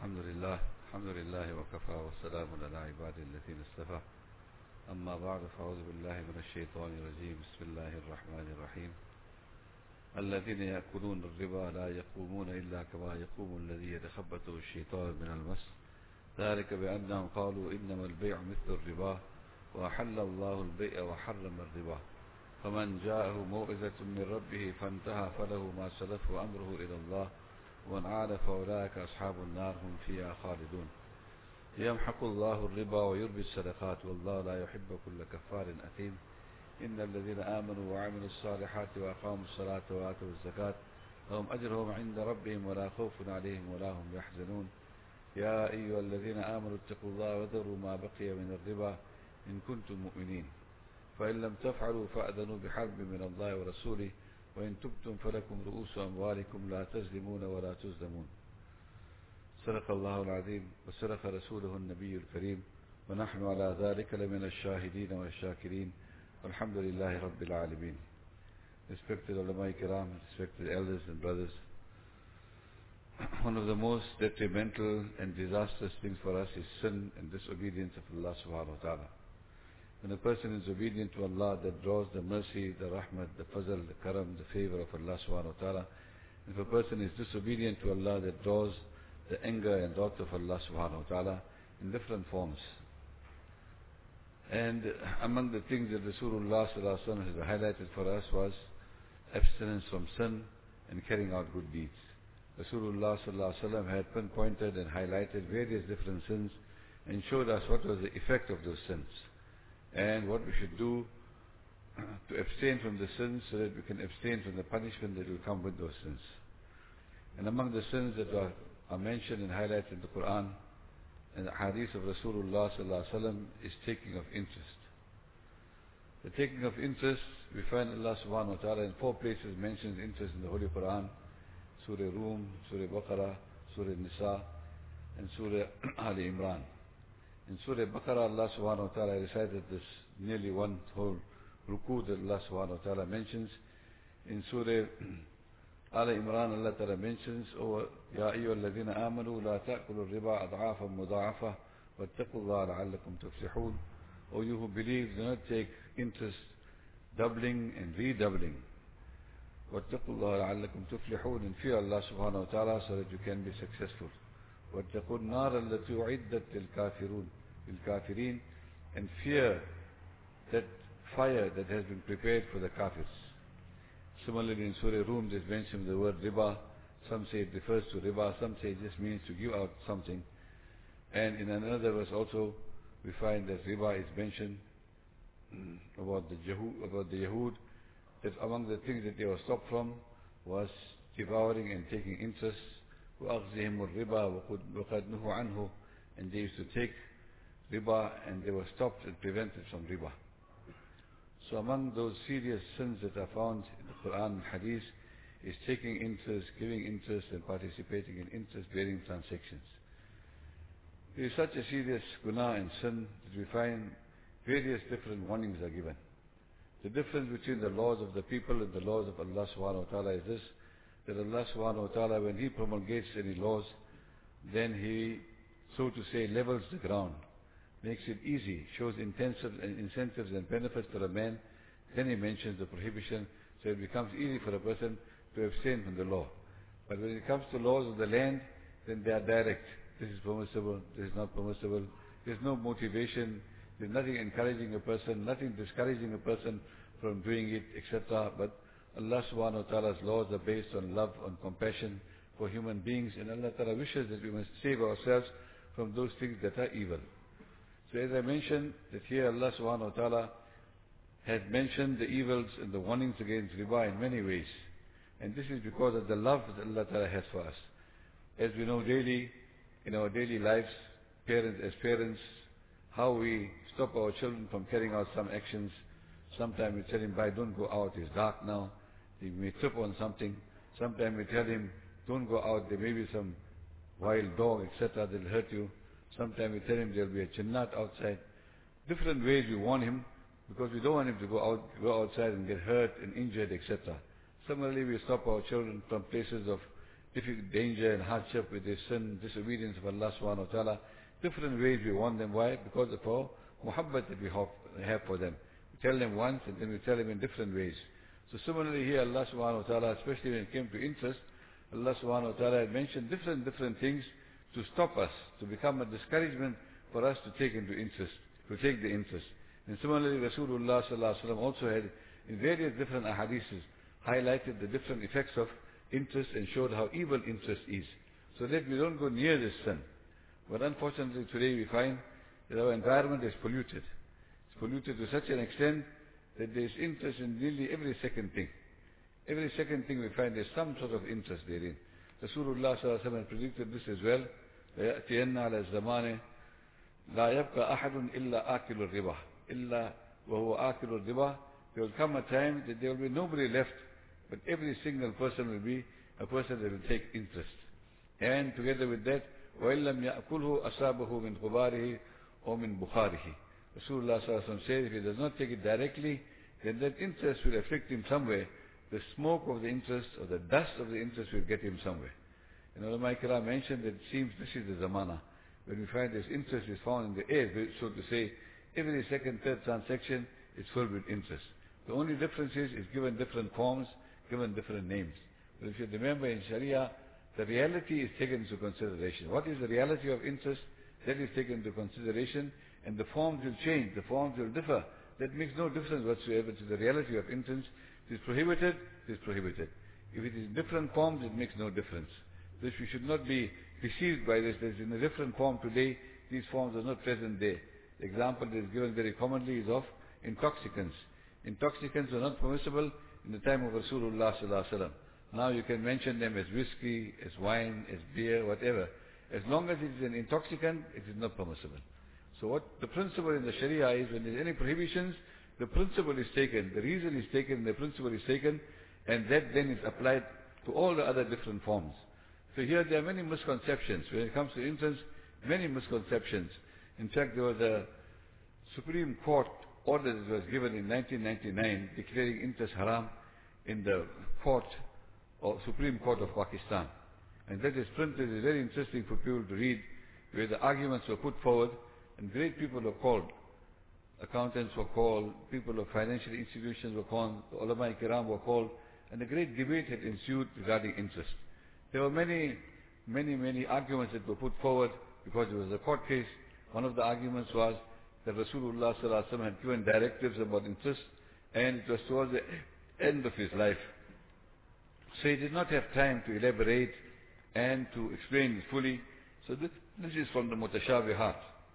الحمد لله وكفى وسلام على عباده الذين اصطفى. أما بعد فأعوذ بالله من الشيطان الرجيم. بسم الله الرحمن الرحيم. الذين يأكلون الربا لا يقومون إلا كما يقوم الذي يتخبطه الشيطان من المس، ذلك بأنهم قالوا إنما البيع مثل الربا وأحل الله البيع وحرم الربا، فمن جاءه موعظة من ربه فانتهى فله ما سلف وأمره إلى الله ومن عاد فأولئك أصحاب النار هم فيها خالدون. يمحق الله الربا ويربي الصدقات والله لا يحب كل كفار أثيم. إن الذين آمنوا وعملوا الصالحات وأقاموا الصلاة وآتوا الزكاة لهم أجرهم عند ربهم ولا خوف عليهم ولا هم يحزنون. يا أيها الذين آمنوا اتقوا الله وذروا ما بقي من الربا إن كنتم مؤمنين، فإن لم تفعلوا فأذنوا بحرب من الله ورسوله وإن تبتم فلكم رؤوس أموالكم لا تظلمون ولا تظلمون. صدق الله العظيم وصدق رسوله النبي الكريم ونحن على ذلك لمن الشاهدين والشاكرين والحمد لله رب العالمين. Respected ulama kiram, respected elders and brothers, one of the most detrimental and disastrous things for us is sin and disobedience of Allah subhanahu wa ta'ala. When a person is obedient to Allah, that draws the mercy, the rahmat, the fazl, the karam, the favor of Allah subhanahu wa ta'ala. If a person is disobedient to Allah, that draws the anger and wrath of Allah subhanahu wa ta'ala in different forms. And among the things that Rasulullah sallallahu alaihi wasallam has highlighted for us was abstinence from sin and carrying out good deeds. Rasulullah sallallahu alaihi wasallam had pinpointed and highlighted various different sins and showed us what was the effect of those sins and what we should do to abstain from the sins so that we can abstain from the punishment that will come with those sins. And among the sins that are mentioned and highlighted in the Quran and the hadith of Rasulullah sallallahu alaihi wasallam is taking of interest. The taking of interest, we find Allah subhanahu wa ta'ala in 4 places mentions interest in the Holy Quran: Surah Rum, Surah Baqarah, Surah Nisa, and Surah Ali Imran. In Surah Baqarah, Allah subhanahu wa ta'ala recited this nearly one whole ruku that Allah subhanahu wa ta'ala mentions. In Surah Ali Imran, Allah ta'ala mentions, Ya ayyuha alladhina amanu la ta'kulu riba ad'afan mudha'afa wattaqu Allah la'allakum tuflihun. O you who believe, do not take interest doubling and redoubling. وَاتَّقُوا اللَّهَ لَعَلَّكُمْ تُفْلِحُونَ, and fear Allah subhanahu wa ta'ala so that you can be successful. وَاتَّقُوا النَّارَ الَّتِي أُعِدَّتْ لِلْكَافِرِينَ, and fear that fire that has been prepared for the kafirs. Similarly in Surah Rum there's mentioned the word riba. Some say it refers to riba, some say it just means to give out something. And in another verse also we find that riba is mentioned about the Yahud, that among the things that they were stopped from was devouring and taking interest. وَأَخْذِهِمُ الرِّبَا وَقَدْ نُهُوا عَنْهُ, and they used to take riba and they were stopped and prevented from riba. So among those serious sins that are found in the Quran and Hadith is taking interest, giving interest and participating in interest-bearing transactions. It is such a serious guna and sin that we find various different warnings are given. The difference between the laws of the people and the laws of Allah subhanahu wa ta'ala is this, that Allah subhanahu wa ta'ala, when He promulgates any laws, then He, so to say, levels the ground, makes it easy, shows incentives and benefits for a man, then He mentions the prohibition, so it becomes easy for a person to abstain from the law. But when it comes to laws of the land, then they are direct. This is permissible, this is not permissible, there's no motivation, there's nothing encouraging a person, nothing discouraging a person from doing it, etc. But Allah subhanahu wa ta'ala's laws are based on love, on compassion for human beings, and Allah ta'ala wishes that we must save ourselves from those things that are evil. So as I mentioned, that here Allah subhanahu wa ta'ala has mentioned the evils and the warnings against riba in many ways. And this is because of the love that Allah ta'ala has for us. As we know daily, in our daily lives, as parents, how we stop our children from carrying out some actions. Sometimes we tell him, don't go out, it's dark now. He may trip on something. Sometimes we tell him, don't go out, there may be some wild dog, etc. that will hurt you. Sometimes we tell him there will be a jinnat outside. Different ways we warn him, because we don't want him to go outside and get hurt and injured, etc. Similarly, we stop our children from places of difficult danger and hardship with their sin, disobedience of Allah subhanahu wa ta'ala. Different ways we warn them. Why? Because of our muhabbat that we have for them. We tell them once and then we tell them in different ways. So similarly here Allah subhanahu wa ta'ala, especially when it came to interest, Allah subhanahu wa ta'ala had mentioned different things to stop us, to become a discouragement for us to take into interest, to take the interest. And similarly Rasulullah sallallahu alaihi wasallam also had in various different ahadiths highlighted the different effects of interest and showed how evil interest is. So that we don't go near this sin. But unfortunately today we find that our environment is polluted. It's polluted to such an extent that there is interest in nearly every second thing. Every second thing we find there's some sort of interest therein. Rasulullah sallallahu alaihi wasallam predicted this as well. لَيَأْتِيَنَّ عَلَى الزَّمَانِ لَا يَبْقَى أَحَدٌ إِلَّا آكِلُ الرِّبَى إِلَّا وَهُوَ آكِلُ الرِّبَى. There will come a time that there will be nobody left, but every single person will be a person that will take interest. And together with that, وَإِلَّمْ يَأْكُلْهُ أَصَابَهُ مِنْ غُبَارِهِ or مِنْ بُخَارِهِ. Rasulullah sallallahu alaihi wasallam says, if he does not take it directly, then that interest will afflict him somewhere. The smoke of the interest or the dust of the interest will get him somewhere. And ulama ikram mentioned that it seems this is the zamana. When we find this interest is found in the air, so to say, every second, third transaction is filled with interest. The only difference is it's given different forms, given different names. But if you remember in Sharia, the reality is taken into consideration. What is the reality of interest? That is taken into consideration, and the forms will change, the forms will differ. That makes no difference whatsoever to the reality of interest. It is prohibited, it is prohibited. If it is in different forms, it makes no difference. This we should not be deceived by this. That is in a different form today, these forms are not present there. The example that is given very commonly is of intoxicants. Intoxicants were not permissible in the time of Rasulullah sallallahu alaihi wasallam. Now you can mention them as whiskey, as wine, as beer, whatever. As long as it is an intoxicant, it is not permissible. So what the principle in the Sharia is, when there is any prohibitions, the principle is taken, the reason is taken, the principle is taken, and that then is applied to all the other different forms. So here there are many misconceptions. When it comes to interest, many misconceptions. In fact, there was a Supreme Court order that was given in 1999 declaring interest haram in the court, or Supreme Court of Pakistan. And that is printed, is very interesting for people to read, where the arguments were put forward, and great people were called. Accountants were called, people of financial institutions were called, the ulama kiram were called, and a great debate had ensued regarding interest. There were many arguments that were put forward because it was a court case. One of the arguments was that Rasulullah sallallahu alaihi wasallam had given directives about interest, and it was towards the end of his life. So he did not have time to elaborate and to explain it fully. So this is from the mutashabihat.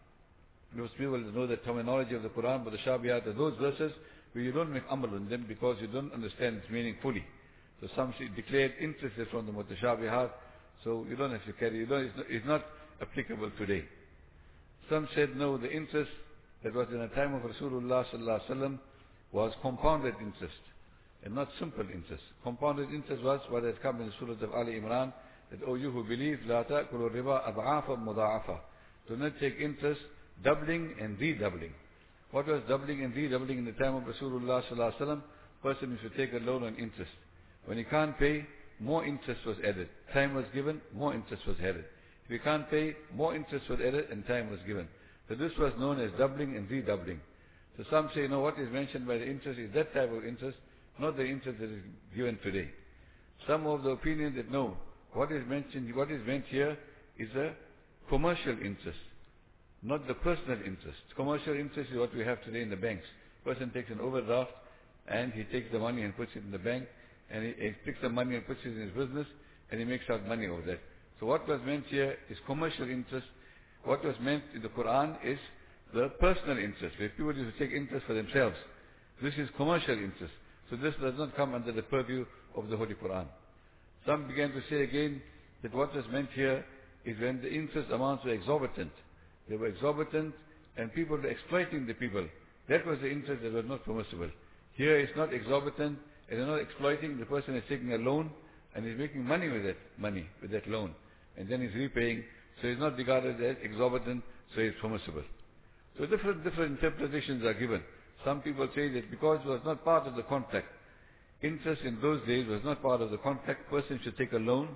Most people know the terminology of the Quran, but the shabihat are those verses where you don't make amal on them because you don't understand its meaning fully. So some declared interest is from the mutashabihat, so you don't have to carry, it's not applicable today. Some said no, the interest that was in the time of Rasulullah sallallahu alaihi wasallam was compounded interest and not simple interest. Compounded interest was what had come in the Surah of Ali Imran, that O you who believe, لا تأكلوا الربا أضعافا مضاعفة. Do not take interest doubling and redoubling. What was doubling and redoubling in the time of Rasulullah sallallahu alaihi wasallam? Person should take a loan on interest. When he can't pay, more interest was added. Time was given, more interest was added. If he can't pay, more interest was added and time was given. So this was known as doubling and redoubling. So some say, no, what is mentioned by the interest is that type of interest, not the interest that is given today. Some of the opinion that no, what is meant here is a commercial interest, not the personal interest. Commercial interest is what we have today in the banks. Person takes an overdraft and he takes the money and puts it in the bank, and he takes the money and puts it in his business, and he makes out money over that. So what was meant here is commercial interest. What was meant in the Quran is the personal interest, where people used to take interest for themselves. This is commercial interest. So this does not come under the purview of the Holy Quran. Some began to say again that what was meant here is when the interest amounts were exorbitant. They were exorbitant and people were exploiting the people. That was the interest that was not permissible. Here it's not exorbitant and they're not exploiting. The person is taking a loan and he's making money with that loan. And then he's repaying. So it's not regarded as exorbitant, so it's permissible. So different interpretations are given. Some people say that because it was not part of the contract, interest in those days was not part of the contract, person should take a loan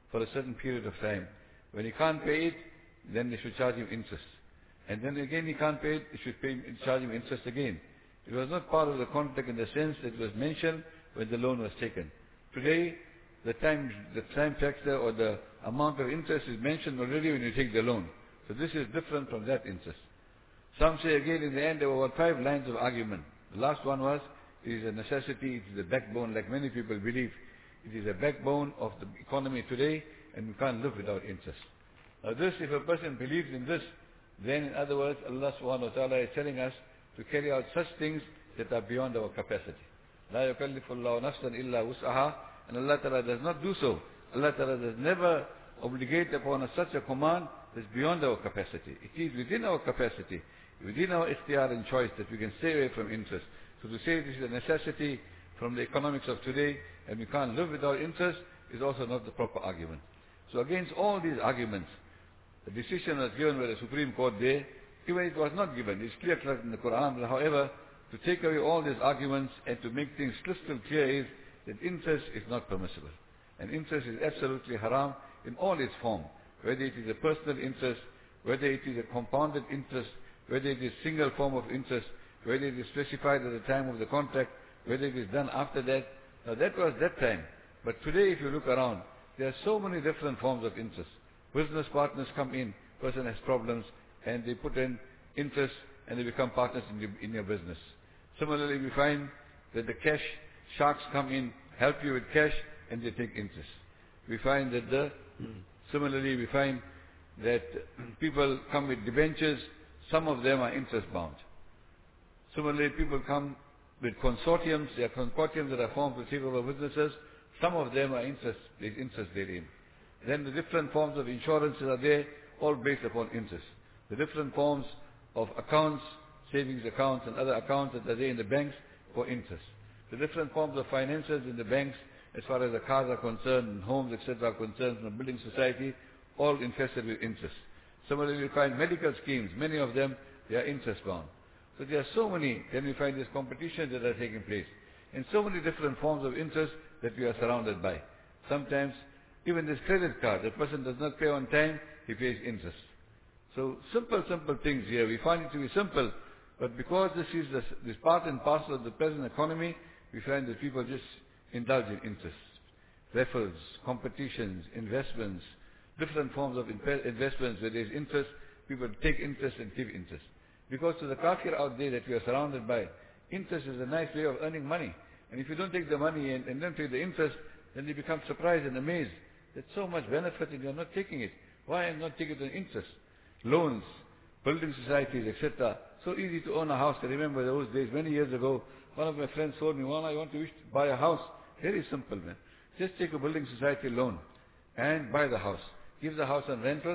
for a certain period of time. When he can't pay it, then they should charge him interest. And then again he can't pay it, they should charge him interest again. It was not part of the contract in the sense that it was mentioned when the loan was taken. Today, the time factor or the amount of interest is mentioned already when you take the loan. So this is different from that interest. Some say again in the end there were 5 lines of argument. The last one was, it is a necessity, it is a backbone, like many people believe. It is a backbone of the economy today, and we can't live without interest. Now this, if a person believes in this, then in other words, Allah subhanahu wa ta'ala is telling us to carry out such things that are beyond our capacity. لا يكلف الله نفسا إلا وسعها, and Allah ta'ala does not do so. Allah ta'ala does never obligate upon us such a command that's beyond our capacity. It is within our capacity, within our ikhtiyar and choice that we can stay away from interest. So to say this is a necessity from the economics of today and we can't live without interest is also not the proper argument. So against all these arguments, the decision was given by the Supreme Court there, even it was not given, it's clear-cut in the Quran. However, to take away all these arguments and to make things crystal clear is that interest is not permissible. And interest is absolutely haram in all its form, whether it is a personal interest, whether it is a compounded interest, whether it is single form of interest, whether it is specified at the time of the contract, whether it is done after that. Now that was that time. But today if you look around, there are so many different forms of interest. Business partners come in, person has problems, and they put in interest and they become partners in your business. Similarly, we find that the cash sharks come in, help you with cash, and they take interest. We find that similarly, we find that people come with debentures, some of them are interest bound. Similarly, people come with consortiums, there are consortiums that are formed to take over businesses, some of them are interest therein. Then the different forms of insurances are there, all based upon interest. The different forms of accounts, savings accounts and other accounts that are there in the banks for interest. The different forms of finances in the banks, as far as the cars are concerned, and homes, etc. are concerned, from the building society, all infested with interest. Similarly, we find medical schemes, many of them, they are interest bound. So there are so many, then we find these competitions that are taking place. And so many different forms of interest that we are surrounded by. Sometimes, even this credit card, the person does not pay on time, he pays interest. So simple things here. We find it to be simple, but because this is this part and parcel of the present economy, we find that people just indulge in interest. Raffles, competitions, investments, different forms of investments where there is interest, people take interest and give interest. Because to the kafir out there that we are surrounded by, interest is a nice way of earning money. And if you don't take the money and don't take the interest, then they become surprised and amazed. There's so much benefit and you're not taking it. Why am I not taking the interest? Loans, building societies, etc. So easy to own a house. I remember those days, many years ago, one of my friends told me, well, I want to buy a house. Very simple, man. Just take a building society loan and buy the house. Give the house on rental,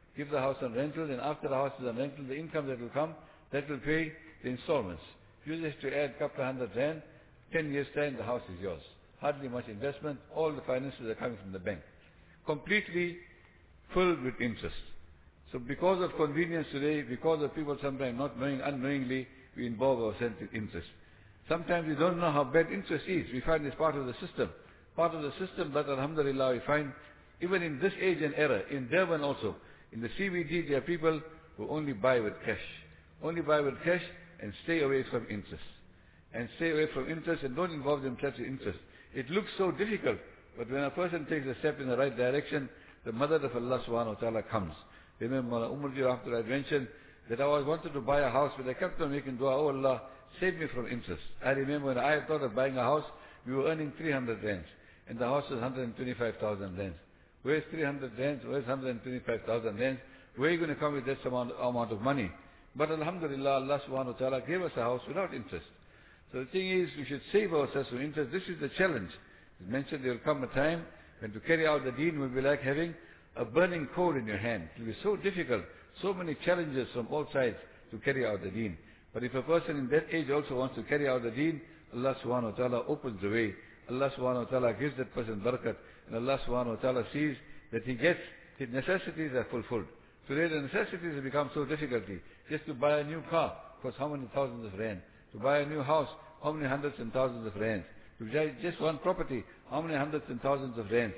and after the house is on rental, the income that will come, that will pay the installments. You just have to add a couple of hundred rand, 10 years time, the house is yours. Hardly much investment, all the finances are coming from the bank. Completely filled with interest. So because of convenience today, because of people sometimes not knowing, unknowingly, we involve ourselves in interest. Sometimes we don't know how bad interest is. We find it's part of the system. Part of the system, but alhamdulillah, we find even in this age and era, in Durban also, in the CBD, there are people who only buy with cash. Only buy with cash and stay away from interest. And stay away from interest and don't involve themselves in interest. It looks so difficult, but when a person takes a step in the right direction, the Madad of Allah subhanahu wa ta'ala comes. Remember, Umar after I mentioned that I wanted to buy a house, but I kept on making dua, oh Allah, save me from interest. I remember when I thought of buying a house, we were earning 300 rands, and the house was 125,000 rands. Where's 300 rands? Where's 125,000 rands? Where are you going to come with that amount of money? But alhamdulillah, Allah subhanahu wa ta'ala gave us a house without interest. So the thing is, we should save ourselves from interest. This is the challenge. As mentioned, there will come a time when to carry out the deen will be like having a burning coal in your hand. It will be so difficult, so many challenges from all sides to carry out the deen. But if a person in that age also wants to carry out the deen, Allah subhanahu wa ta'ala opens the way. Allah subhanahu wa ta'ala gives that person barakat. And Allah subhanahu wa ta'ala sees that he gets, his necessities are fulfilled. Today the necessities have become so difficult. Just to buy a new car costs how many thousands of rand? To buy a new house, how many hundreds and thousands of rands? To buy just one property, how many hundreds and thousands of rands?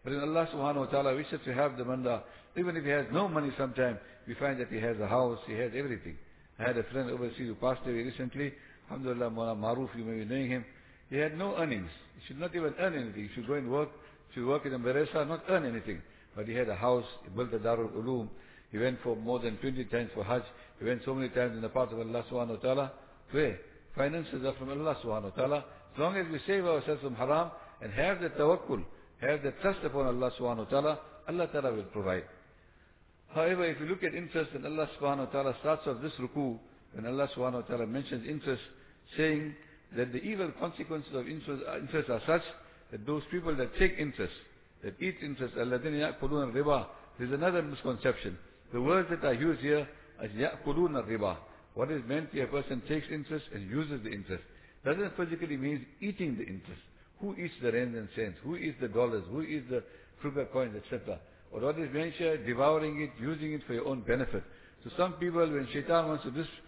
But when Allah subhanahu wa ta'ala wishes to have the banda, even if he has no money sometime, we find that he has a house, he has everything. I had a friend overseas who passed away recently. Alhamdulillah, Mawlana Maruf, you may be knowing him. He had no earnings. He should not even earn anything. He should go and work. He should work in a madrasa, not earn anything. But he had a house. He built a Darul Uloom. He went for more than 20 times for Hajj. He went so many times in the path of Allah subhanahu wa ta'ala. Where? Finances are from Allah subhanahu wa ta'ala. As long as we save ourselves from haram and have the tawakkul, have the trust upon Allah subhanahu wa ta'ala, Allah ta'ala will provide. However, if you look at interest, and Allah subhanahu wa ta'ala starts off this ruku, when Allah subhanahu wa ta'ala mentions interest, saying that the evil consequences of interest are such that those people that take interest, that eat interest, الَّذِينَ يَأْكُلُونَ الرِّبَا, there's another misconception. The words that are used here is يَأْكُلُونَ الرِّبَا. What is meant here, a person takes interest and uses the interest. Doesn't physically mean eating the interest. Who eats the rands and cents? Who eats the dollars? Who eats the sugar coins, etc.? Or what is meant here, devouring it, using it for your own benefit. So some people, when shaitan wants to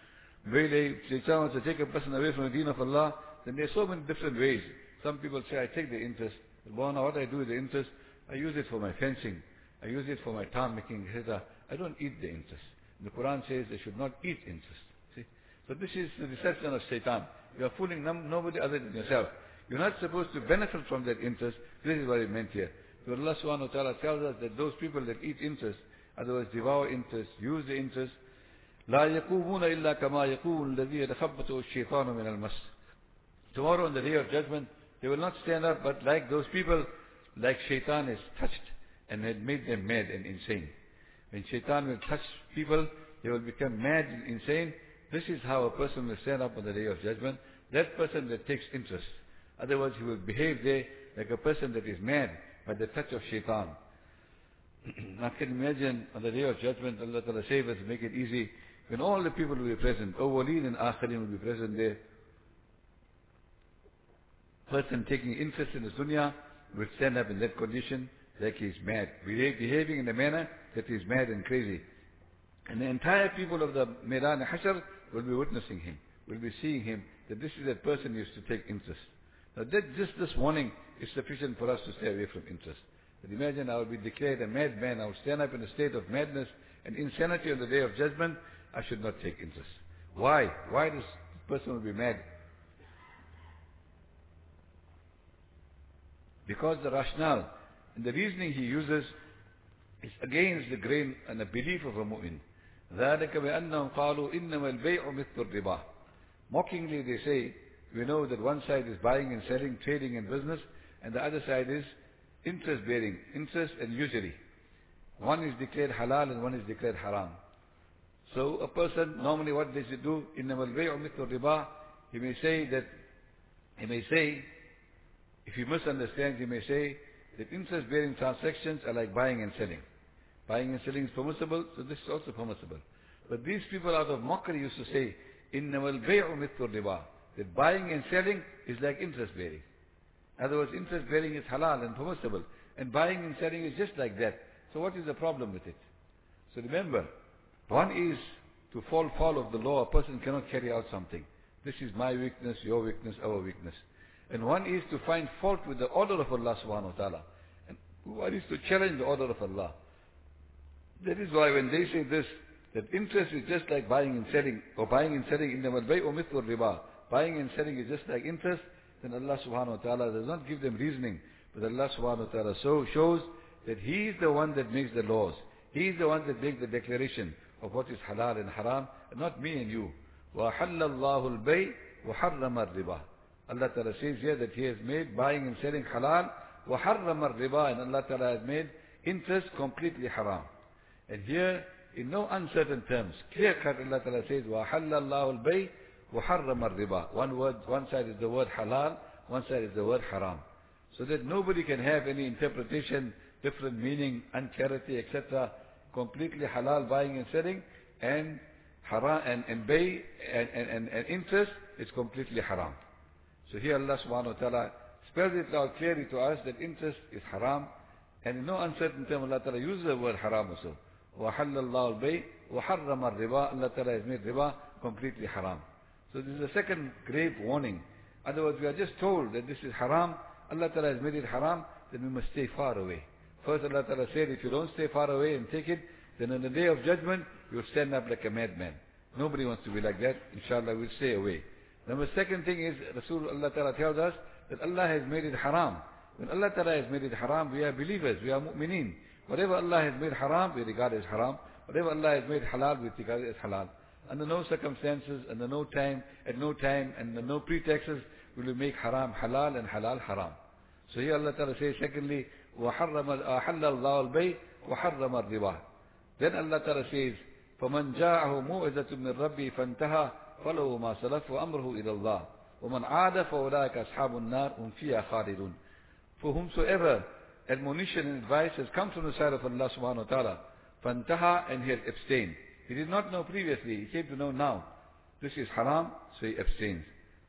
shaitan wants to take a person away from the deen of Allah, then there are so many different ways. Some people say, I take the interest. But what I do with the interest, I use it for my fencing. I use it for my time making, etc. I don't eat the interest. The Quran says they should not eat interest. See? So this is the deception of shaitan. You are fooling nobody other than yourself. You're not supposed to benefit from that interest. This is what it meant here. So Allah subhanahu wa ta'ala tells us that those people that eat interest, otherwise devour interest, use the interest, لا يقومون إلا كما يقوم الذي يتخبطه الشيطان من المس. Tomorrow on the day of judgment, they will not stand up, but like those people, like shaitan is touched and had made them mad and insane. When shaitan will touch people, they will become mad and insane. This is how a person will stand up on the day of judgment. That person that takes interest. Otherwise, he will behave there like a person that is mad by the touch of shaitan. I can imagine on the day of judgment, Allah Ta'ala save us, make it easy, when all the people will be present, awwaleen and akhirin will be present there. Person taking interest in the dunya will stand up in that condition like he is mad, behaving in a manner that he is mad and crazy. And the entire people of the Maidan Hashr will be witnessing him, will be seeing him, that this is a person who used to take interest. Now just this warning is sufficient for us to stay away from interest. But imagine I will be declared a madman, I will stand up in a state of madness and insanity on the day of judgment, I should not take interest. Why? Why this person will be mad? Because the rationale and the reasoning he uses is against the grain and the belief of a mu'min. ذَلِكَ بِأَنَّهُمْ قَالُوا إِنَّمَا الْبَيْعُ مِثْلُ الرِّبَا. Mockingly they say, we know that one side is buying and selling, trading and business, and the other side is interest bearing, interest and usury. One is declared halal and one is declared haram. So a person, normally what does he do? إِنَّمَا الْبَيْعُ مِثْلُ الرِّبَا. He may say, if he misunderstands, he may say that interest bearing transactions are like buying and selling. Buying and selling is permissible, so this is also permissible. But these people out of mockery used to say, إِنَّمَا الْبَيْعُ مِثْلُ الرِّبَا. That buying and selling is like interest bearing. In other words, interest bearing is halal and permissible. And buying and selling is just like that. So what is the problem with it? So remember, one is to fall foul of the law. A person cannot carry out something. This is my weakness, your weakness, our weakness. And one is to find fault with the order of Allah subhanahu wa ta'ala. And one is to challenge the order of Allah. That is why when they say this, that interest is just like buying and selling, or buying and selling in the al-bay'u mithlu riba, buying and selling is just like interest, then Allah subhanahu wa ta'ala does not give them reasoning, but Allah subhanahu wa ta'ala shows that He is the one that makes the laws. He is the one that makes the declaration of what is halal and haram, and not me and you. وَحَلَّ اللَّهُ الْبَيْءَ وَحَرَّمَ الرِّبَى. Allah Ta'ala says here that He has made buying and selling halal, وَحَرَّمَ الرِّبَى, and Allah Ta'ala has made interest completely haram. And here, in no uncertain terms, clear cut, Allah Ta'ala says, وَحَلَّ اللَّهُ الْبَيْءَ وَحَرَّمَ الرِّبَى. One word, one side is the word halal, one side is the word haram. So that nobody can have any interpretation, different meaning, unclarity, etc. Completely halal buying and selling, and haram and bay and interest is completely haram. So here Allah subhanahu wa ta'ala spells it out clearly to us that interest is haram, and in no uncertain term Allah Ta'ala uses the word haram also. وَحَلَّ اللَّهُ الْبَيْءَ وَحَرَّمَ الرِّبَى. Allah Ta'ala has made riba completely haram. So this is the second grave warning. Otherwise we are just told that this is haram, Allah Ta'ala has made it haram, then we must stay far away. First Allah Ta'ala said, if you don't stay far away and take it, then on the day of judgment, you'll stand up like a madman. Nobody wants to be like that. Inshallah, we'll stay away. Number second thing is, Allah Ta'ala tells us that Allah has made it haram. When Allah Ta'ala has made it haram, we are believers, we are mu'mineen. Whatever Allah has made haram, we regard as haram. Whatever Allah has made halal, we regard it as halal. Under no circumstances, under no time, at no time, and under no pretexts will we make haram halal and halal haram. So here Allah Ta'ala says, secondly, وَحَرَّمَ أَحَلَّ اللَّهُ الْبَيْءَ وَحَرَّمَ الرِّبَا. Then Allah Ta'ala says, فَمَنْ جَاءَهُ مُوعِظَةٌ مِّن رَبِّهِ فَانْتَهَى فَلَهُ مَا سَلَفَ وَأَمْرُهُ إِلَى اللَّهِ وَمَنْ عَادَ فَأُولَٰئِكَ أَصْحَابُ النَّارِ هُمْ فِيهَا خَالِدُونَ. For whomsoever admonition and advice has come from the side of Allah subhanahu wa ta'ala, فَانْتَهَى, and he has abstained. He did not know previously, he came to know now. This is haram, so he abstains.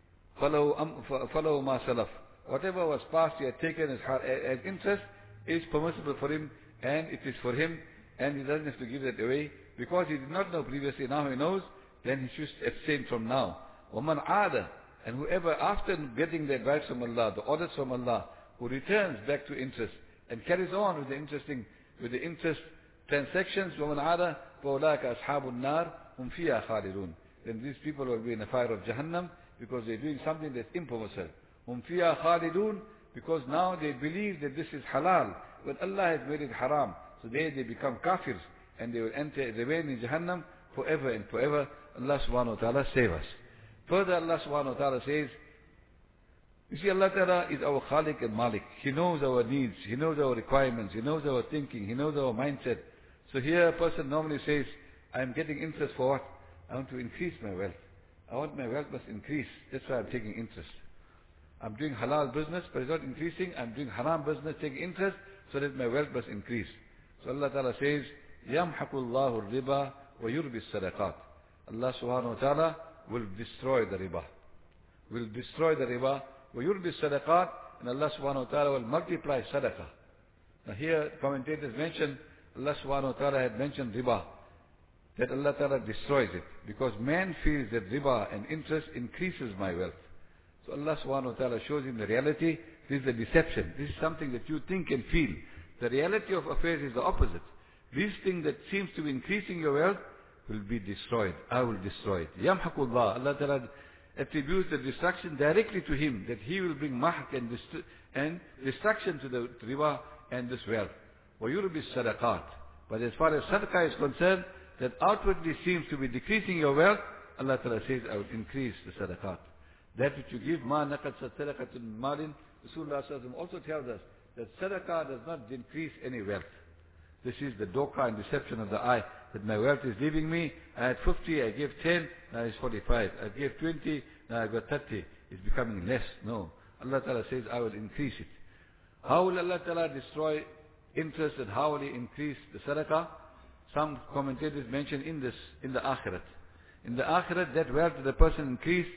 فَلَهُ مَا سَلَفَ. Whatever was past he had taken as interest is permissible for him, and it is for him, and he doesn't have to give that away. Because he did not know previously, now he knows, then he should abstain from now. وَمَنْ عَادَ. And whoever, after getting the advice from Allah, the orders from Allah, who returns back to interest, and carries on with the interest transactions, وَمَنْ عَادَ فَأُولَٰئِكَ أَصْحَابُ النَّارِ هُمْ فِيهَا خَالِدُونَ. Then these people will be in the fire of Jahannam, because they're doing something that's impermissible. هُمْ فِيهَا خَالِدُونَ. Because now they believe that this is halal, but Allah has made it haram. So they become kafirs, and they will remain in Jahannam forever and forever. Allah subhanahu wa ta'ala save us. Further Allah subhanahu wa ta'ala says, you see, Allah Ta'ala is our Khaliq and Malik. He knows our needs, He knows our requirements, He knows our thinking, He knows our mindset. So here a person normally says, I am getting interest for what? I want to increase my wealth. I want my wealth must increase. That's why I'm taking interest. I'm doing halal business, but it's not increasing. I'm doing haram business, taking interest, so that my wealth must increase. So Allah Ta'ala says, يَمْحَقُ اللَّهُ الرِّبَى وَيُرْبِي الصَّدَقَاتِ. Allah Subhanahu wa Ta'ala will destroy the riba. Will destroy the riba. وَيُرْبِي الصَّدَقَاتِ. And Allah Subhanahu wa Ta'ala will multiply sadaqah. Now here commentators mention, Allah Subhanahu wa Ta'ala had mentioned riba, that Allah Ta'ala destroys it. Because man feels that riba and interest increases my wealth. So Allah Subhanahu wa Ta'ala shows him the reality. This is a deception. This is something that you think and feel. The reality of affairs is the opposite. This thing that seems to be increasing your wealth will be destroyed. I will destroy it. Yamhaqullah. Allah Ta'ala attributes the destruction directly to him, that he will bring mahq and destruction to the riba and this wealth. وَيُرْبِي الصَّدَقَاتِ. But as far as sadaqah is concerned, that outwardly seems to be decreasing your wealth, Allah Ta'ala says, I will increase the sadaqat. That which you give, مَا نَقَدْ صَدَقَةٌ مَالٍ. Rasulullah also tells us that sadaqah does not increase any wealth. This is the doka and deception of the eye, that my wealth is leaving me. I had 50, I gave 10, now it's 45. I gave 20, now I got 30. It's becoming less. No. Allah Ta'ala says, I will increase it. How will Allah Ta'ala destroy interest, and how will He increase the sadaqah? Some commentators mention in the akhirat. In the akhirat, that wealth that the person increased,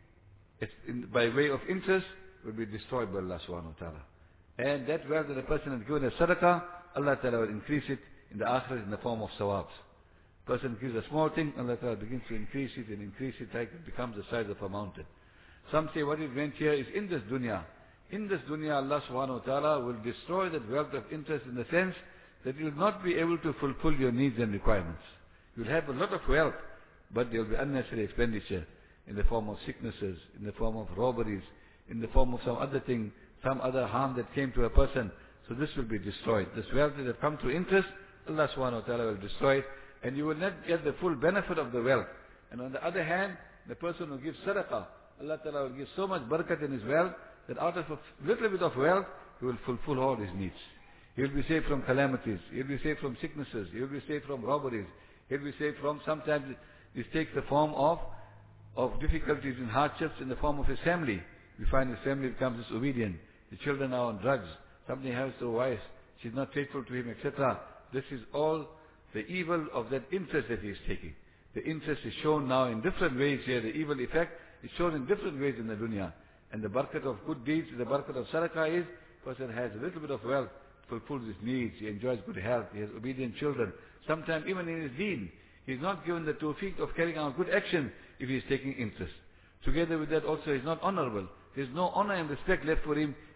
by way of interest, will be destroyed by Allah Subhanahu wa Ta'ala. And that wealth that the person has given as sadaqah, Allah Ta'ala will increase it in the akhirat in the form of sawabs. Person gives a small thing, Allah Ta'ala begins to increase it and increase it like it becomes the size of a mountain. Some say what is meant here is in this dunya. In this dunya, Allah Subhanahu wa Ta'ala will destroy that wealth of interest in the sense that you will not be able to fulfill your needs and requirements. You will have a lot of wealth, but there will be unnecessary expenditure in the form of sicknesses, in the form of robberies, in the form of some other thing, some other harm that came to a person. So this will be destroyed. This wealth that has come through interest, Allah Subhanahu wa Ta'ala will destroy it, and you will not get the full benefit of the wealth. And on the other hand, the person who gives sadaqah, Allah Ta'ala will give so much barakat in his wealth, that out of a little bit of wealth, he will fulfill all his needs. He will be saved from calamities. He will be saved from sicknesses. He will be saved from robberies. He will be saved from, sometimes this takes the form of difficulties and hardships in the form of his family. We find his family becomes disobedient. The children are on drugs. Something happens to a wife. She's not faithful to him, etc. This is all the evil of that interest that he is taking. The interest is shown now in different ways here. The evil effect is shown in different ways in the dunya. And the barakat of good deeds, the barakat of sadaqah is, person has a little bit of wealth, fulfills his needs, he enjoys good health, he has obedient children. Sometimes even in his deen, he is not given the tawfiq of carrying out good action if he is taking interest. Together with that also, he is not honorable. There is no honor and respect left for him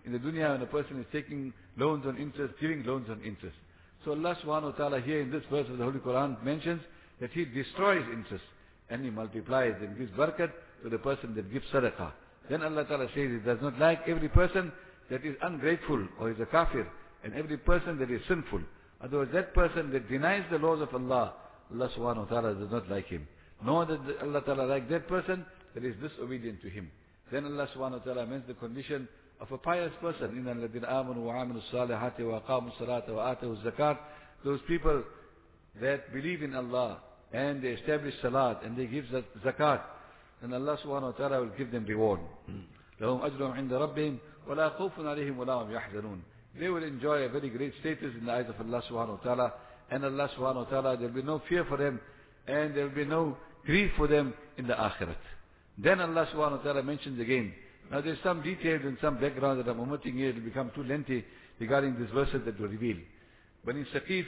in the dunya when a person is taking loans on interest, giving loans on interest. So Allah subhanahu wa ta'ala here in this verse of the Holy Quran mentions that He destroys interest and He multiplies and gives barakat to the person that gives sadaqah. Then Allah ta'ala says He does not like every person that is ungrateful or is a kafir, and every person that is sinful. Otherwise that person that denies the laws of Allah, Allah subhanahu wa ta'ala does not like him. Nor does Allah ta'ala like that person that is disobedient to Him. Then Allah subhanahu wa ta'ala mentions the condition of a pious person. إِنَّ الَّذِينَ آمَنُوا وَعَمِلُوا الصَّالِحَاتِ وَأَقَامُوا الصَّلَاةَ وَآتَوُا الزَّكَاةَ. Those people that believe in Allah and they establish salat and they give zakat, then Allah subhanahu wa ta'ala will give them reward. لَهُمْ أَجْرُهُمْ عِنْدَ رَبِّهِمْ وَلَا خَوْفٌ عَلَيْهِمْ وَلَا هُمْ يَحْزَنُونَ. They will enjoy a very great status in the eyes of Allah subhanahu wa ta'ala, and Allah subhanahu wa ta'ala, there will be no fear for them and there will be no grief for them in the akhirat. Then Allah subhanahu wa ta'ala mentions again. Now there's some details and some background that I'm omitting here. It will become too lengthy regarding these verses that were revealed. But in Saqif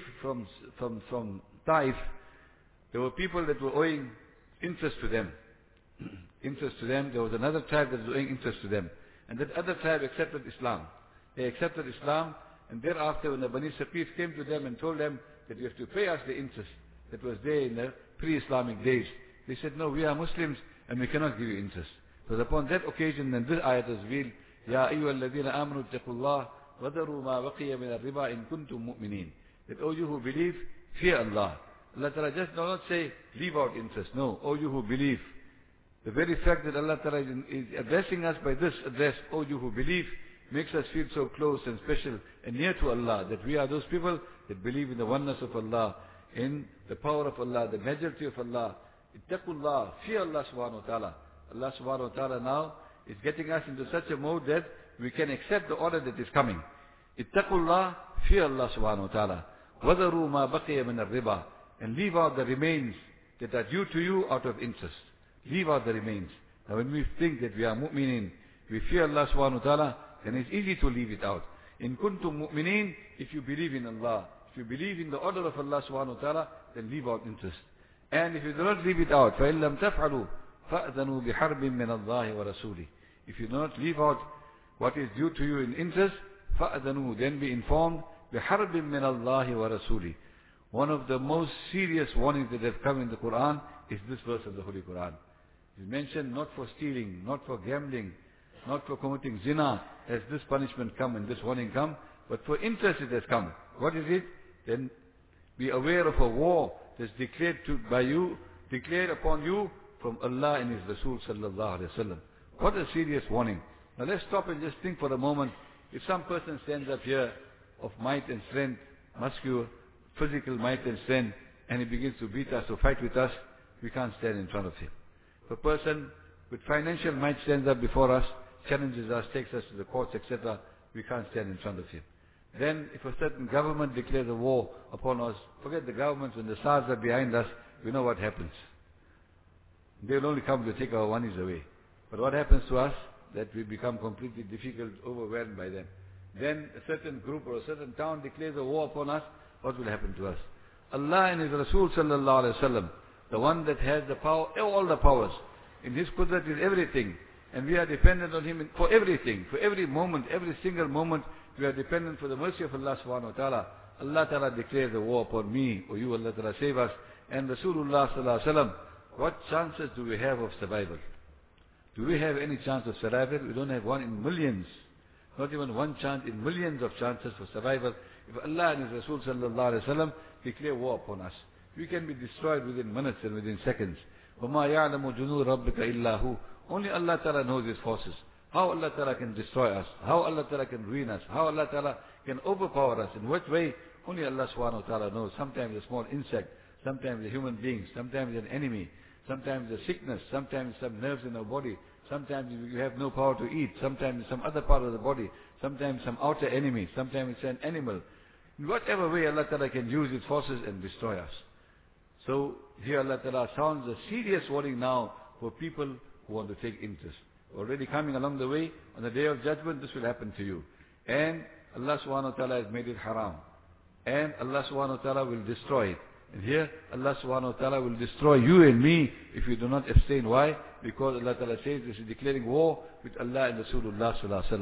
from Taif, there were people that were owing interest to them. Interest to them. There was another tribe that was owing interest to them. And that other tribe accepted Islam. They accepted Islam, and thereafter when the Bani Saqif came to them and told them that you have to pay us the interest that was there in the pre-Islamic days, they said, no, we are Muslims and we cannot give you interest. So upon that occasion, then this ayat was revealed, Ya ayyuha alladhina amanu ittaqullah wa dharu ma baqiya min ar-riba in kuntum mu'minin. That, O you who believe, fear Allah. Allah Ta'ala just does not say, leave out interest. No, O you who believe. The very fact that Allah Ta'ala is addressing us by this address, O you who believe, makes us feel so close and special and near to Allah, that we are those people that believe in the oneness of Allah, in the power of Allah, the majesty of Allah. Ittaqullah, fear Allah subhanahu wa ta'ala. Allah subhanahu wa ta'ala now is getting us into such a mode that we can accept the order that is coming. Ittaqullah, fear Allah subhanahu wa ta'ala. وَذَرُوا مَا بَقِيَ مِنَ الرِّبَى. And leave out the remains that are due to you out of interest. Leave out the remains. Now when we think that we are mu'minin, we fear Allah subhanahu wa ta'ala, then it's easy to leave it out. In kuntum mu'minin, if you believe in Allah, if you believe in the order of Allah subhanahu wa ta'ala, then leave out interest. And if you do not leave it out, فَإِن لَمْ تَفْعَلُوا فَأْذَنُوا بِحَرْبٍ مِّنَ اللَّهِ وَرَسُولِهِ. If you do not leave out what is due to you in interest, فَأْذَنُوا, then be informed, بِحَرْبٍ مِّنَ اللَّهِ وَرَسُولِهِ. One of the most serious warnings that have come in the Quran is this verse of the Holy Quran. It's mentioned not for stealing, not for gambling, not for committing zina has this punishment come and this warning come, but for interest it has come. What is it? Then be aware of a war that's declared upon you from Allah and His Rasul sallallahu alaihi wasallam. What a serious warning. Now let's stop and just think for a moment. If some person stands up here of might and strength, muscular, physical might and strength, and he begins to beat us or fight with us, we can't stand in front of him. If a person with financial might stands up before us, challenges us, takes us to the courts, etc., we can't stand in front of him. Then if a certain government declares a war upon us, forget the governments, when the SARS are behind us, we know what happens. They will only come to take our monies away. But what happens to us? That we become completely difficult, overwhelmed by them. Then a certain group or a certain town declares a war upon us, what will happen to us? Allah and His Rasul sallallahu alaihi wasallam, the one that has the power, all the powers, in His qudrat is everything. And we are dependent on Him for everything, for every moment, every single moment, we are dependent for the mercy of Allah subhanahu wa ta'ala. Allah ta'ala declares a war upon me, or you, Allah ta'ala save us. And Rasulullah sallallahu alaihi wasallam, what chances do we have of survival? Do we have any chance of survival? We don't have one in millions. Not even one chance in millions of chances for survival. If Allah and His Rasul sallallahu alaihi wasallam declare war upon us, we can be destroyed within minutes and within seconds. وَمَا يَعْلَمُ جُنُودَ رَبِّكَ إِلَّا هُ. Only Allah Ta'ala knows His forces. How Allah Ta'ala can destroy us. How Allah Ta'ala can ruin us. How Allah Ta'ala can overpower us. In what way? Only Allah Subhanahu wa Ta'ala knows. Sometimes a small insect. Sometimes a human being. Sometimes an enemy. Sometimes a sickness. Sometimes some nerves in our body. Sometimes you have no power to eat. Sometimes some other part of the body. Sometimes some outer enemy. Sometimes it's an animal. In whatever way Allah Ta'ala can use His forces and destroy us. So here Allah Ta'ala sounds a serious warning now for people who want to take interest. Already coming along the way, on the day of judgment, this will happen to you. And Allah subhanahu wa ta'ala has made it haram. And Allah subhanahu wa ta'ala will destroy it. And here, Allah subhanahu wa ta'ala will destroy you and me if we do not abstain. Why? Because Allah ta'ala says this is declaring war with Allah and Rasulullah sallallahu alaihi wasallam.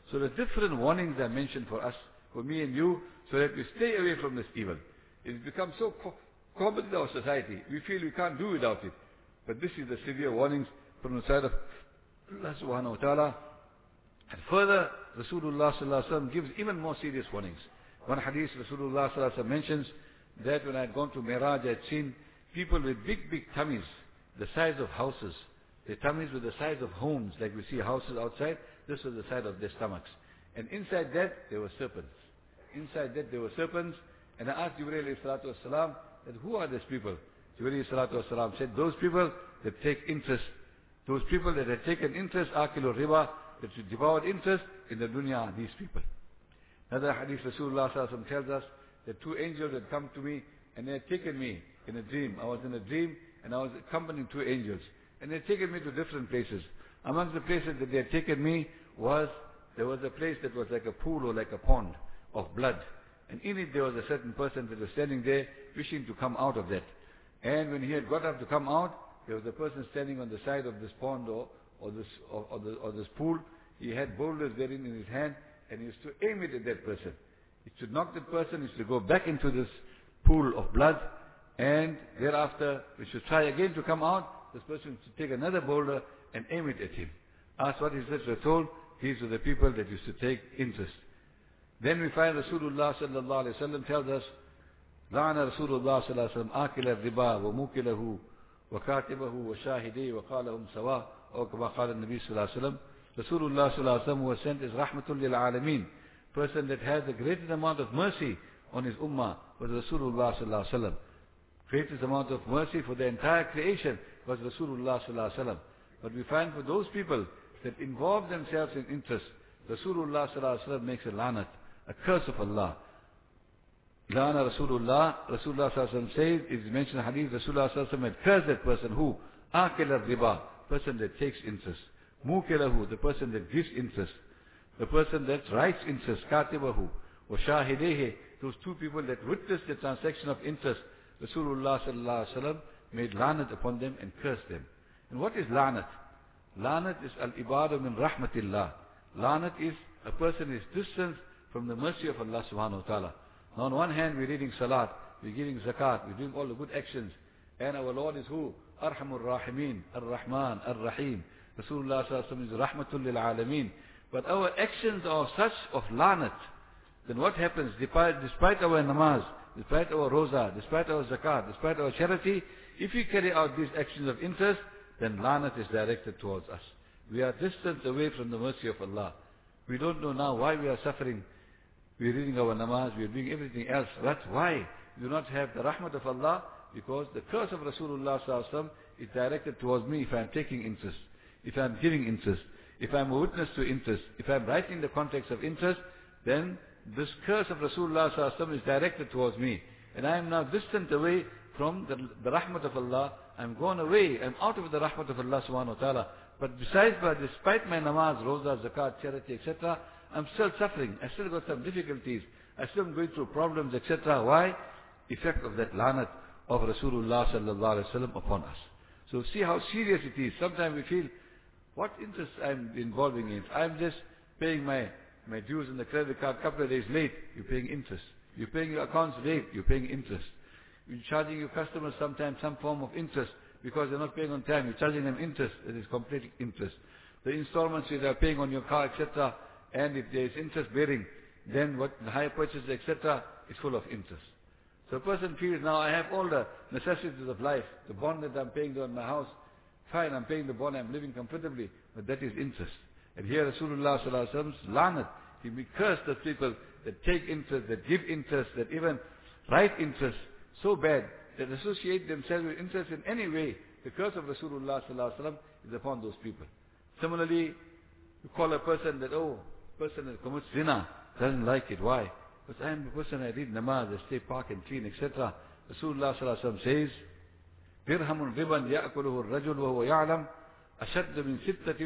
So the different warnings are mentioned for us, for me and you, so that we stay away from this evil. It has become so common in our society. We feel we can't do without it. But this is the severe warnings from the side of Allah subhanahu wa ta'ala. And further, Rasulullah sallallahu alaihi wasallam gives even more serious warnings. One hadith, Rasulullah sallallahu alaihi wasallam mentions that when I had gone to Miraj, I had seen people with big, big tummies, the size of houses. Their tummies were the size of homes, like we see houses outside. This was the size of their stomachs. And inside that, there were serpents. Inside that, there were serpents. And I asked Jibreel alayhi salatu wasalam, that who are these people? Jibreel alayhi salatu wasalam said, those people that take interest, those people that have taken interest, akilu riba, that should devour interest in the dunya are these people. Another hadith, Rasulullah sallallahu alaihi wasallam tells us that two angels had come to me and they had taken me in a dream. I was in a dream and I was accompanying two angels. And they had taken me to different places. Amongst the places that they had taken me there was a place that was like a pool or like a pond of blood. And in it there was a certain person that was standing there wishing to come out of that. And when he had got up to come out, there was a person standing on the side of this pond or this pool. He had boulders therein in his hand and he used to aim it at that person. He should knock that person, he used to go back into this pool of blood, and thereafter we should try again to come out. This person should take another boulder and aim it at him. Ask what is this? We're told these were the people that used to take interest. Then we find Rasulullah sallallahu alaihi wasallam tells us, لعن رسول الله صلى الله عليه وسلم آكل الربا وموكله وكاتبه وشاهديه وقالهم سواء أو كما قال النبي صلى الله عليه وسلم. Rasulullah sallallahu alaihi wasallam was sent as rahmatul lil alameen, person that has the greatest amount of mercy on his ummah was Rasulullah sallallahu alaihi wasallam. Greatest amount of mercy for the entire creation was Rasulullah sallallahu alaihi wasallam. But we find for those people that involve themselves in interest, Rasulullah sallallahu alaihi wasallam makes a lanat, a curse of Allah. Lana Rasulullah, Rasulullah sallallahu alaihi wasallam says, it is mentioned in hadith, Rasulullah sallallahu alaihi wasallam had cursed that person who? Akil al-riba, person that takes interest. Mukilahu, the person that gives interest. The person that writes interest, katibahu. Wa shahidehe, those two people that witness the transaction of interest. Rasulullah sallallahu alaihi wasallam made lanat upon them and cursed them. And what is lanat? Lanat is al-ibadu min rahmatillah. Lanat is a person is distanced from the mercy of Allah subhanahu wa ta'ala. Now on one hand we're reading salat, we're giving zakat, we're doing all the good actions. And our Lord is who? Arhamur Rahimeen, Ar-Rahman, Ar-Rahim. Rasulullah sallallahu alaihi wasallam is rahmatul lil alameen. But our actions are such of lanat. Then what happens? Despite our namaz, despite our roza, despite our zakat, despite our charity, if we carry out these actions of interest, then lanat is directed towards us. We are distant away from the mercy of Allah. We don't know now why we are suffering. We are reading our namaz, we are doing everything else. But why? We do not have the rahmat of Allah, because the curse of Rasulullah sallallahu alaihi wasallam is directed towards me if I am taking interest, if I am giving interest, if I am a witness to interest, if I am writing the context of interest, then this curse of Rasulullah sallallahu alaihi wasallam is directed towards me. And I am now distant away from the rahmat of Allah. I am gone away, I am out of the rahmat of Allah subhanahu wa ta'ala. But despite my namaz, roza, zakat, charity, etc., I'm still suffering. I still got some difficulties. I still am going through problems, etc. Why? Effect of that lanat of Rasulullah sallallahu alaihi wasallam upon us. So see how serious it is. Sometimes we feel, what interest I'm involving in? I'm just paying my dues in the credit card a couple of days late, you're paying interest. You're paying your accounts late, you're paying interest. You're charging your customers sometimes some form of interest because they're not paying on time. You're charging them interest, that is complete interest. The installments you are paying on your car, etc., and if there is interest bearing, then what the higher purchases, etc., is full of interest. So a person feels, now I have all the necessities of life, the bond that I'm paying on my house, fine, I'm paying the bond, I'm living comfortably, but that is interest. And here Rasulullah sallallahu alaihi wasallam's lanat, he cursed the people that take interest, that give interest, that even write interest so bad, that associate themselves with interest in any way. The curse of Rasulullah sallallahu alaihi wasallam is upon those people. Similarly, you call a person that, person that commits zina, doesn't like it. Why? Because I am the person, I read namaz, I stay park and clean, etc. Rasulullah sallallahu alaihi wasallam says, dirhamun riban ya'kuluhu ar-rajul wa huwa ya'lam ashadda min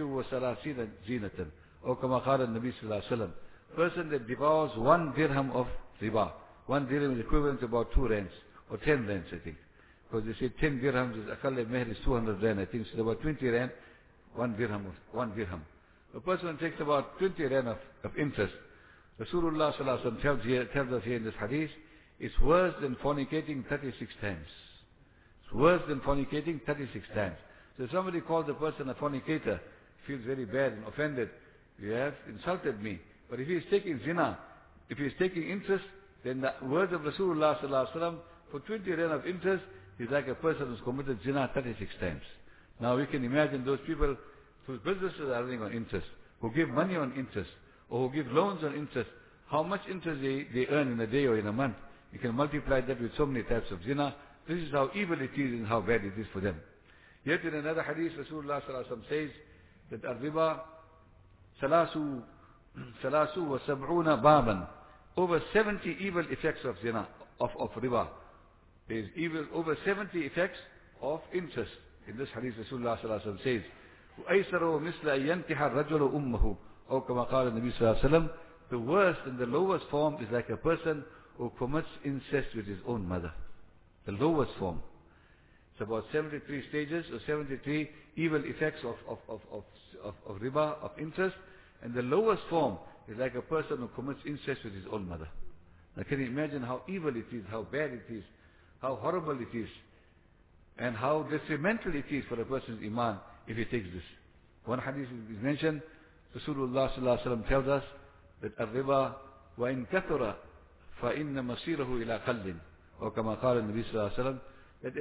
36 zinatan. Or kama qala an-Nabi sallallahu alaihi wasallam. Person that devours 1 dirham of riba. 1 dirham is equivalent to about 2 rands, or 10 rands, I think. Because they say 10 dirhams is akal meher is 200 rand, I think. So about 20 rand, 1 dirham. A person takes about 20 rand of interest. Rasulullah sallallahu alaihi wasallam tells us here in this hadith, it's worse than fornicating 36 times. It's worse than fornicating 36 times. So if somebody calls a person a fornicator, feels very bad and offended, you have insulted me. But if he is taking zina, if he is taking interest, then the words of Rasulullah sallallahu alaihi wasallam, for 20 rand of interest, he's like a person who's committed zina 36 times. Now we can imagine those people whose businesses are running on interest, who give money on interest, or who give loans on interest, how much interest they earn in a day or in a month. You can multiply that with so many types of zina. This is how evil it is and how bad it is for them. Yet in another hadith, Rasulullah sallallahu alaihi wasallam says that al-riba salasu wa sab'una baban, over 70 evil effects of zina, of riba. There is evil, over 70 effects of interest. In this hadith, Rasulullah sallallahu alaihi wasallam says, وَأَيْسَرُوا مِثْلَ أَن يَنْكِحَ الرَّجُلُ أُمَّهُ أو كما قال النبي صلى الله عليه وسلم. The worst and the lowest form is like a person who commits incest with his own mother. The lowest form. It's about 73 stages or 73 evil effects of riba, of interest. And the lowest form is like a person who commits incest with his own mother. Now can you imagine how evil it is, how bad it is, how horrible it is, and how detrimental it is for a person's iman if he takes this. One hadith is mentioned, Rasulullah sallallahu alaihi wasallam tells us that الربا وإن كثر فإن مصيره إلى قلب or كما قال النبي صلى الله عليه وسلم, that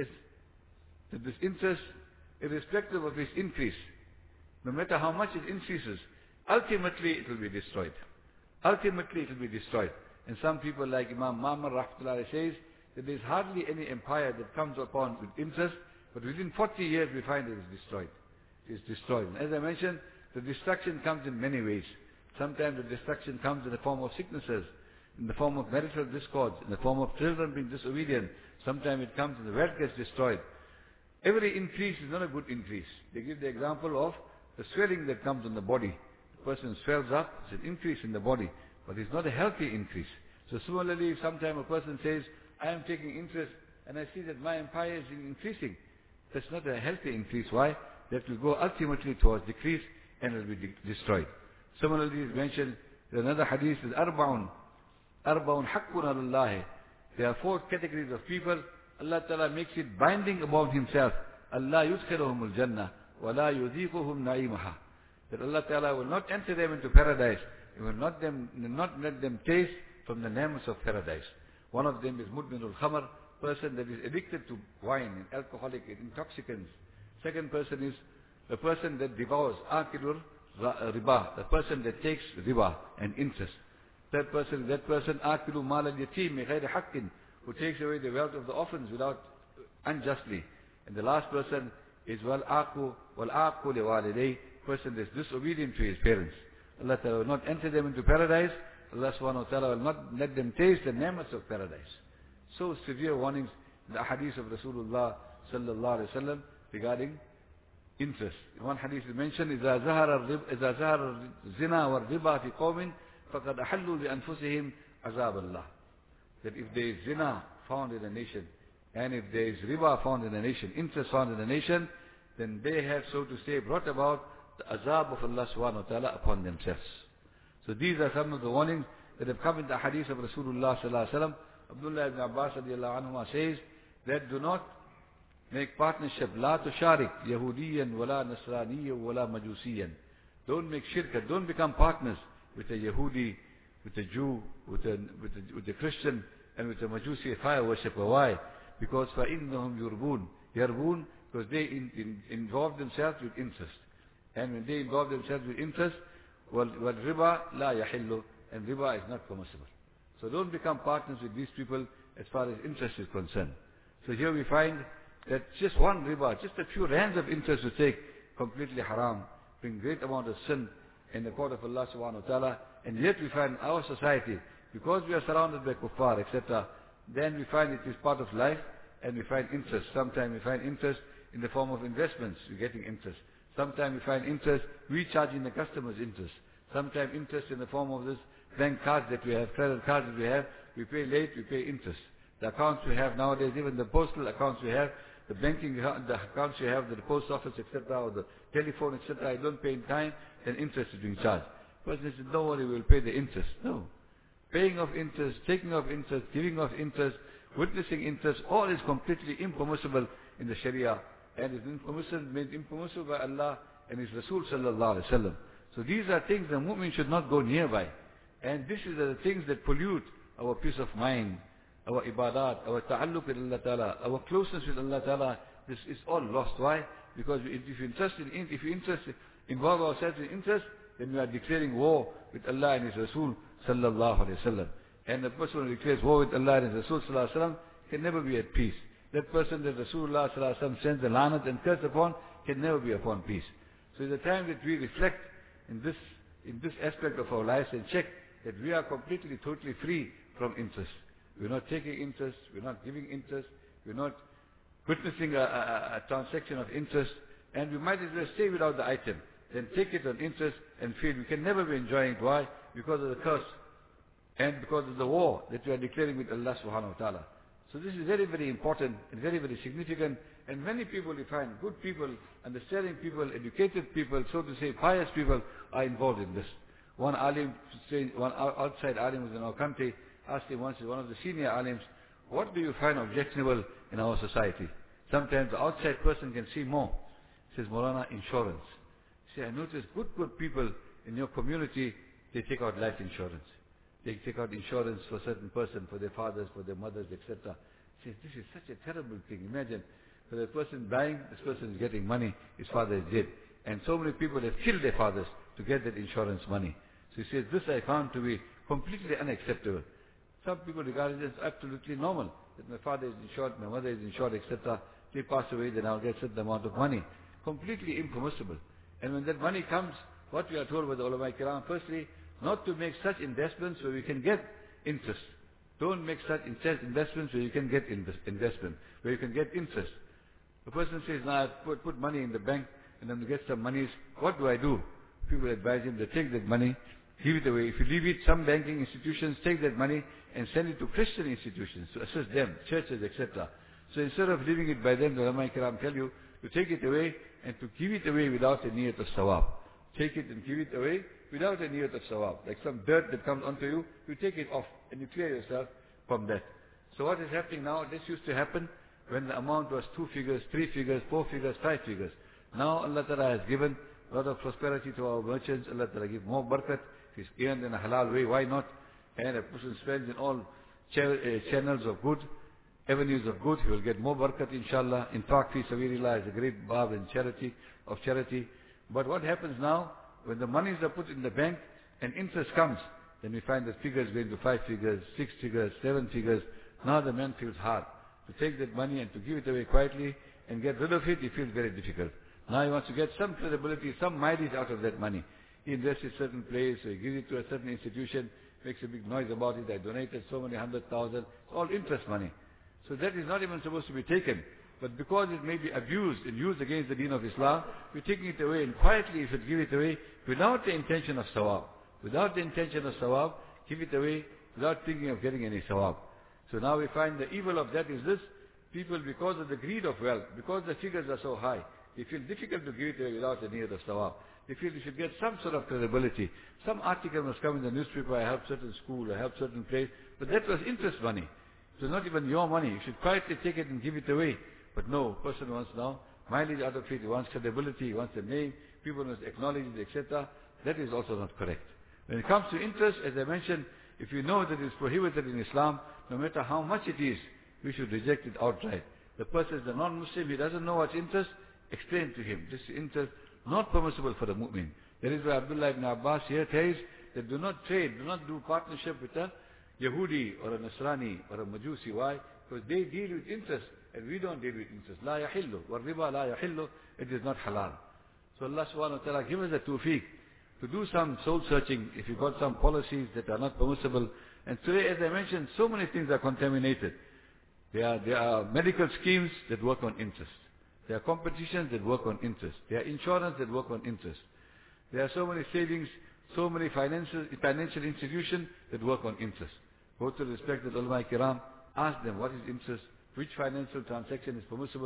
this interest, irrespective of its increase, no matter how much it increases, ultimately it will be destroyed. Ultimately it will be destroyed. And some people like Imam Ma'mar rahmatullah says that there is hardly any empire that comes upon with interest, but within 40 years we find it is destroyed. It is destroyed. And as I mentioned, the destruction comes in many ways. Sometimes the destruction comes in the form of sicknesses, in the form of marital discords, in the form of children being disobedient. Sometimes it comes and the wealth gets destroyed. Every increase is not a good increase. They give the example of the swelling that comes on the body. The person swells up, it's an increase in the body, but it's not a healthy increase. So similarly, if sometimes a person says, I am taking interest and I see that my empire is increasing, that's not a healthy increase. Why? That will go ultimately towards decrease and will be destroyed. Similarly, it's mentioned in another hadith is Arba'un haqqun alallahi. There are 4 categories of people. Allah Ta'ala makes it binding upon Himself. Allah yudkhiluhum al-jannah wa la yudhiquhum na'imaha. That Allah Ta'ala will not enter them into paradise. He will not let them taste from the names of paradise. One of them is mudminul khamar, person that is addicted to wine and alcoholic intoxicants. Second person is the person that devours akilur riba, the person that takes riba and interest. Third person is that person akilu mal al-yatim bi ghayri haqqin, who takes away the wealth of the orphans without unjustly. And the last person is wal-aqu li walidayhi, person that is disobedient to his parents. Allah Ta'ala will not enter them into paradise. Allah Subhanahu wa Ta'ala will not let them taste the ni'mats of paradise. So severe warnings in the hadith of Rasulullah sallallahu alaihi wasallam regarding interest. In one hadith is mentioned, إذا ظهر الزنا والربا في قوم فقد أحلوا لأنفسهم عذاب الله. That if there is zina found in a nation, and if there is riba found in a nation, interest found in a nation, then they have, so to say, brought about the azab of Allah subhanahu wa ta'ala upon themselves. So these are some of the warnings that have come in the hadith of Rasulullah sallallahu alaihi wasallam. Abdullah ibn Abbas radiallahu anhu says that do not make partnership, la tusharik Yahudiyan wala Nasraniyan wala Majusiyan. Don't make shirk, don't become partners with a Yahudi, with a Jew, with a Christian, and with a Majusi, a fire worshipper. Why? Because فَإِنَّهُمْ يَرْبُونَ, because they involve themselves with interest. And when they involve themselves with interest, وَالْرِبَى لَا يَحِلُّ, and riba is not permissible. So don't become partners with these people as far as interest is concerned. So here we find that just one riba, just a few rands of interest to take, completely haram, bring great amount of sin in the court of Allah subhanahu wa ta'ala. And yet we find our society, because we are surrounded by kuffar, etc., then we find it is part of life, and we find interest. Sometimes we find interest in the form of investments, we're getting interest. Sometimes we find interest, recharging the customers' interest. Sometimes interest in the form of this bank cards that we have, credit cards that we have, we pay late, we pay interest. The accounts we have nowadays, even the postal accounts we have, the banking, the accounts we have, the post office, etc., or the telephone, etc., I don't pay in time, then interest is being charged. Person says, don't worry, we'll pay the interest. No. Paying of interest, taking of interest, giving of interest, witnessing interest, all is completely impermissible in the Sharia. And is made impermissible by Allah and His Rasul sallallahu alaihi wasallam. So these are things the mu'min should not go nearby. And this is the things that pollute our peace of mind, our ibadat, our ta'alluq with Allah Ta'ala, our closeness with Allah Ta'ala. This is all lost. Why? Because if you involve ourselves in interest, then we are declaring war with Allah and His Rasul sallallahu alaihi wasallam. And the person who declares war with Allah and His Rasul sallallahu alaihi wasallam can never be at peace. That person that Rasulullah sallallahu alaihi wasallam sends the lanat and curse upon can never be upon peace. So it's the time that we reflect in this aspect of our lives and check that we are completely, totally free from interest. We're not taking interest, we're not giving interest, we're not witnessing a transaction of interest, and we might as well stay without the item, then take it on interest and feel we can never be enjoying it. Why? Because of the curse and because of the war that we are declaring with Allah subhanahu wa ta'ala. So this is very, very important and very, very significant. And many people, you find good people, understanding people, educated people, so to say, pious people are involved in this. One alim, one outside alim who's in our country, asked him once, one of the senior alims, what do you find objectionable in our society? Sometimes the outside person can see more. He says, Maulana, insurance. He said, I noticed good people in your community, they take out life insurance. They take out insurance for a certain person, for their fathers, for their mothers, etc. He says, this is such a terrible thing. Imagine, for the person dying, this person is getting money, his father is dead. And so many people have killed their fathers to get that insurance money. So he says, this I found to be completely unacceptable. Some people regard it as absolutely normal, that my father is insured, my mother is insured, etc. They pass away, then I'll get a certain amount of money. Completely impermissible. And when that money comes, what we are told by the ulama kiram, firstly, not to make such investments where we can get interest. Don't make such investments where you can get investment, where you can get interest. The person says, now I put money in the bank and then get some monies. What do I do? People advise him to take that money, give it away. If you leave it, some banking institutions take that money and send it to Christian institutions to assist them, churches, etc. So instead of leaving it by them, the ulama kiram tell you to take it away and to give it away without a niyat of sawab. Take it and give it away without a niyat of sawab. Like some dirt that comes onto you, you take it off and you clear yourself from that. So what is happening now, this used to happen when the amount was 2 figures, 3 figures, 4 figures, 5 figures. Now Allah Ta'ala has given a lot of prosperity to our merchants. Allah Ta'ala give more barakat. If it's earned in a halal way, why not? And a person spends in all channels of good, avenues of good, he will get more barakat inshallah. Infaq fi sabilillah is a great bab in charity. But what happens now, when the monies are put in the bank and interest comes, then we find that figures going to 5 figures, 6 figures, 7 figures. Now the man feels hard to take that money and to give it away quietly and get rid of it. He feels very difficult. Now he wants to get some credibility, some mileage out of that money. He invests in a certain place, or he gives it to a certain institution, makes a big noise about it. I donated so many 100,000. It's all interest money. So that is not even supposed to be taken. But because it may be abused and used against the deen of Islam, we're taking it away, and quietly if you give it away without the intention of sawab. Without the intention of sawab, give it away without thinking of getting any sawab. So now we find the evil of that is this: people, because of the greed of wealth, because the figures are so high, they feel difficult to give it away without the need of sawab. They feel they should get some sort of credibility. Some article must come in the newspaper, I helped certain school, I helped certain place, but that was interest money. It was not even your money. You should quietly take it and give it away. But no, person wants now mileage out of it, he wants credibility, he wants a name, people must acknowledge it, etc. That is also not correct. When it comes to interest, as I mentioned, if you know that it is prohibited in Islam, no matter how much it is, we should reject it outright. The person is a non-Muslim, he doesn't know what's interest, explain to him. This interest not permissible for the mu'min. That is why Abdullah ibn Abbas here tells that do not trade, do not do partnership with a Yahudi or a Nasrani or a Majusi. Why? Because they deal with interest and we don't deal with interest. La yahillu, wa riba la yahillu, it is not halal. So Allah subhanahu wa ta'ala give us the tawfiq to do some soul searching if you got some policies that are not permissible. And today, as I mentioned, so many things are contaminated. There are medical schemes that work on interest. There are competitions that work on interest. There are insurance that work on interest. There are so many savings, so many financial institutions that work on interest. Go to the respected ulama kiram, ask them what is interest, which financial transaction is permissible,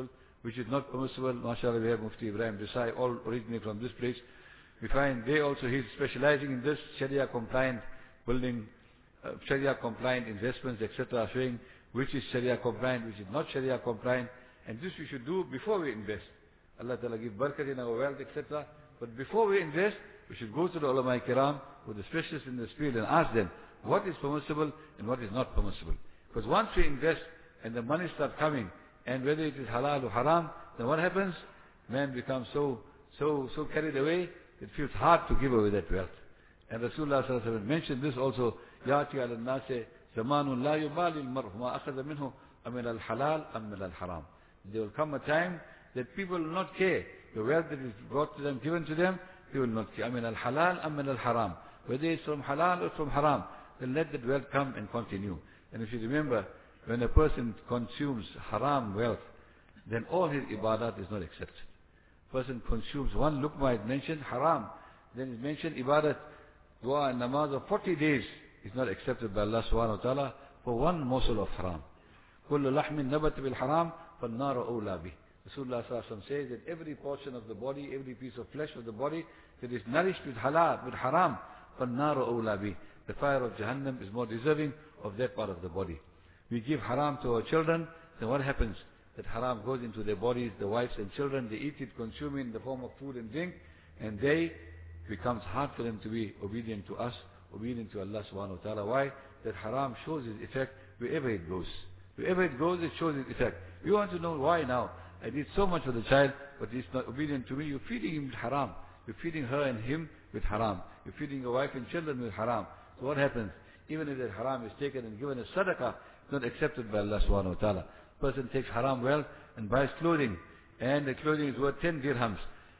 which is not permissible. MashaAllah, we have Mufti Ibrahim Desai, all originally from this place. We find they also, he's specializing in this Sharia compliant building, Sharia compliant investments, etc., showing which is Sharia compliant, which is not Sharia compliant. And this we should do before we invest. Allah Ta'ala give barakat in our wealth, etc. But before we invest, we should go to the ulama kiram, who are the specialists in this field, and ask them what is permissible and what is not permissible. Because once we invest and the money starts coming, and whether it is halal or haram, then what happens? Man becomes so carried away, it feels hard to give away that wealth. And Rasulullah sallallahu alaihi wasallam mentioned this also, يَأْتِي عَلَى النَّاسِ زَمَانٌ لَا يُبَالِي الْمَرْءُ مَا أَخَذَ مِنْهُ أَمِنَ الْحَلَالِ أَمِنَ الْحَرَامِ. There will come a time that people will not care. The wealth that is brought to them, given to them, they will not care. أَمِنَ الْحَلَالِ أَمِنَ الْحَرَامِ. Whether it's from halal or from haram, then let that wealth come and continue. And if you remember, when a person consumes haram wealth, then all his ibadat is not accepted. Person consumes one lukma, is mentioned haram, then is mentioned ibadat, dua and namaz of 40 days is not accepted by Allah subhanahu wa ta'ala for one morsel of haram. كُلُّ لَحْمٍ نَبَتَ بِالْحَرَامِ فَالنَّارُ أَوْلَى بِهِ. Rasulullah sallallahu alaihi wasallam says that every portion of the body, every piece of flesh of the body that is nourished with halal, with haram, فَالنَّارُ أَوْلَى بِهِ. The fire of Jahannam is more deserving of that part of the body. We give haram to our children, then what happens? That haram goes into their bodies, the wives and children, they eat it, consume it in the form of food and drink, and becomes hard for them to be obedient to us, obedient to Allah subhanahu wa ta'ala. Why? That haram shows its effect wherever it goes. Wherever it goes, it shows its effect. You want to know why now? I did so much for the child, but he's not obedient to me. You're feeding him with haram. You're feeding her and him with haram. You're feeding your wife and children with haram. So what happens? Even if that haram is taken and given as sadaqah, it's not accepted by Allah subhanahu wa ta'ala. Person takes haram wealth and buys clothing, and the clothing is worth 10 dirhams.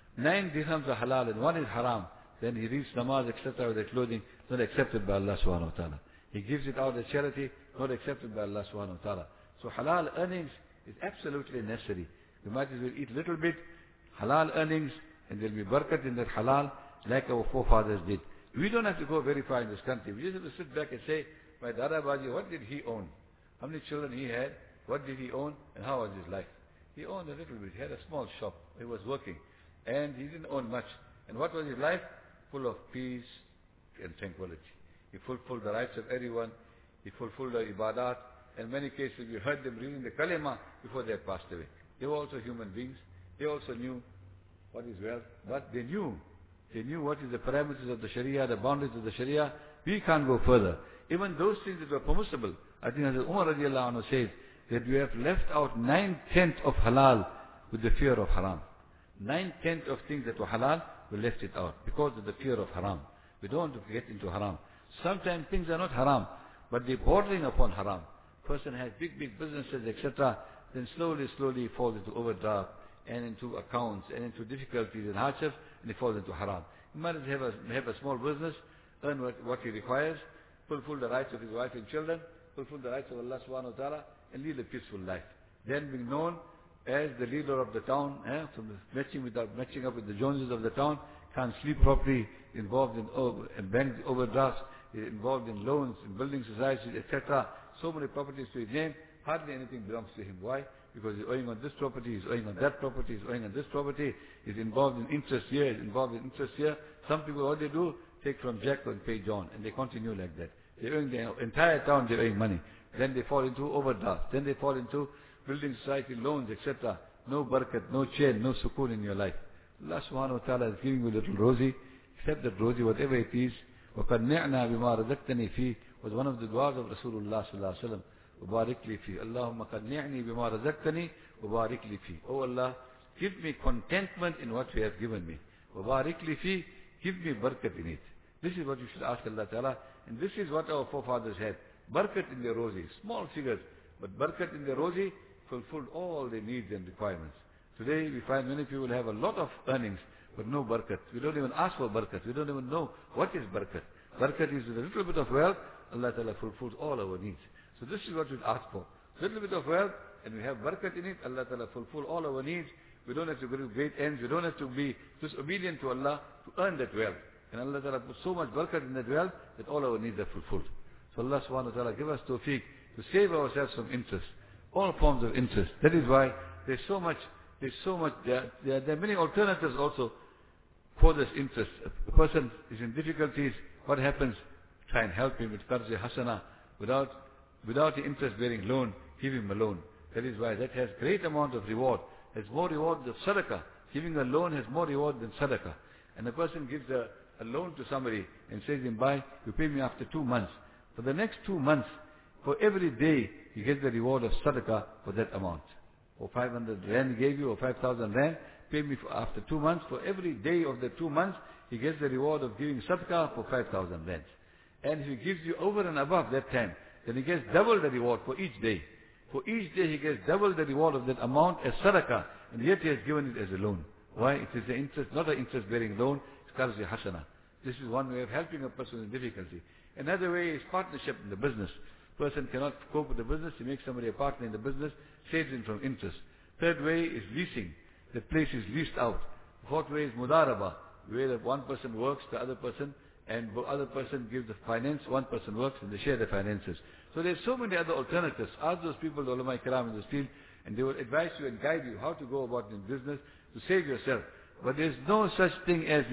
9 dirhams are halal and 1 is haram. Then he reads namaz, etc. with the clothing, not accepted by Allah subhanahu wa ta'ala. He gives it out as charity, not accepted by Allah subhanahu wa ta'ala. So halal earnings is absolutely necessary. You might as well eat a little bit, halal earnings, and there will be barakat in that halal, like our forefathers did. We don't have to go very far in this country. We just have to sit back and say, my Dada Baji, what did he own? How many children he had? What did he own? And how was his life? He owned a little bit. He had a small shop. He was working. And he didn't own much. And what was his life? Full of peace and tranquility. He fulfilled the rights of everyone. He fulfilled the ibadat. In many cases, we heard them reading the kalima before they had passed away. They were also human beings. They also knew what is wealth. But they knew what is the parameters of the Sharia, the boundaries of the Sharia. We can't go further. Even those things that were permissible. I think Hazrat Umar radiallahu anhu says that we have left out 9/10 of halal with the fear of haram. 9/10 of things that were halal, we left it out because of the fear of haram. We don't want to get into haram. Sometimes things are not haram, but they're bordering upon haram. Person has big businesses, etc. Then slowly falls into overdraft and into accounts and into difficulties and hardships, and he falls into haram. He might have a small business, earn what he requires, fulfill the rights of his wife and children, fulfill the rights of Allah subhanahu wa ta'ala, and lead a peaceful life. Then being known as the leader of the town, from matching up with the Joneses of the town, can't sleep properly, involved in bank overdrafts, involved in loans, in building societies, etc. So many properties to his name, hardly anything belongs to him. Why? Because he's owing on this property, he's owing on that property, he's owing on this property, he's involved in interest here, he's involved in interest here. Some people, what they do, take from Jack and pay John, and they continue like that. They're owing the entire town, they're owing money. Then they fall into overdraft. Then they fall into building society loans, etc. No barakat, no chain, no sukoon in your life. Allah subhanahu wa ta'ala is giving you a little rosy. Accept that rosy, whatever it is. وَقَنِّعْنَا بِمَا رَزَقْتَنِي فِيهِ was one of the du'as of Rasulullah sallallahu alaihi wasallam. وَبَارِكْ لِي فِيهِ اللَّهُمَّ قَنِّعْنِي بِمَا رَزَقْتَنِي وَبَارِكْ لِي فِيهِ. Oh Allah, give me contentment in what you have given me. وَبَارِكْ لِي فِيهِ. Give me barakat in it. This is what you should ask Allah ta'ala. And this is what our forefathers had. Barakat in their rosy. Small figures. But barakat in their rosy fulfilled all their needs and requirements. Today we find many people have a lot of earnings, but no barakat. We don't even ask for barakat. We don't even know what is barakat. Barakat is with a little bit of wealth, Allah ta'ala fulfills all our needs. So this is what we ask for. Little bit of wealth, and we have barakat in it, Allah ta'ala fulfill all our needs. We don't have to go to great ends. We don't have to be disobedient to Allah to earn that wealth. And Allah ta'ala put so much barakat in that wealth that all our needs are fulfilled. So Allah subhanahu wa ta'ala give us tawfiq to save ourselves from interest. All forms of interest. That is why there's so much There's so much, there are many alternatives also for this interest. A person is in difficulties, what happens? Try and help him with qarz hasana, without the interest bearing loan, give him a loan. That is why that has great amount of reward. Has more reward than sadaqah. Giving a loan has more reward than sadaqah. And a person gives a loan to somebody and says him, "Bye, you pay me after 2 months." For the next 2 months, for every day, you get the reward of sadaqah for that amount. Or 500 rand he gave you, or 5,000 rand, pay me after 2 months. For every day of the 2 months, he gets the reward of giving sadaqah for 5,000 rand. And if he gives you over and above that time, then he gets double the reward for each day. For each day he gets double the reward of that amount as sadaqah, and yet he has given it as a loan. Why? It is the interest, not an interest-bearing loan, it's qarz hasana. This is one way of helping a person in difficulty. Another way is partnership in the business. Person cannot cope with the business, he makes somebody a partner in the business, saves him from interest. Third way is leasing. The place is leased out. Fourth way is mudaraba, where one person works, the other person, and the other person gives the finance, one person works, and they share the finances. So there's so many other alternatives. Ask those people, the ulama kiram in the field, and they will advise you and guide you how to go about in business to save yourself. But there's no such thing as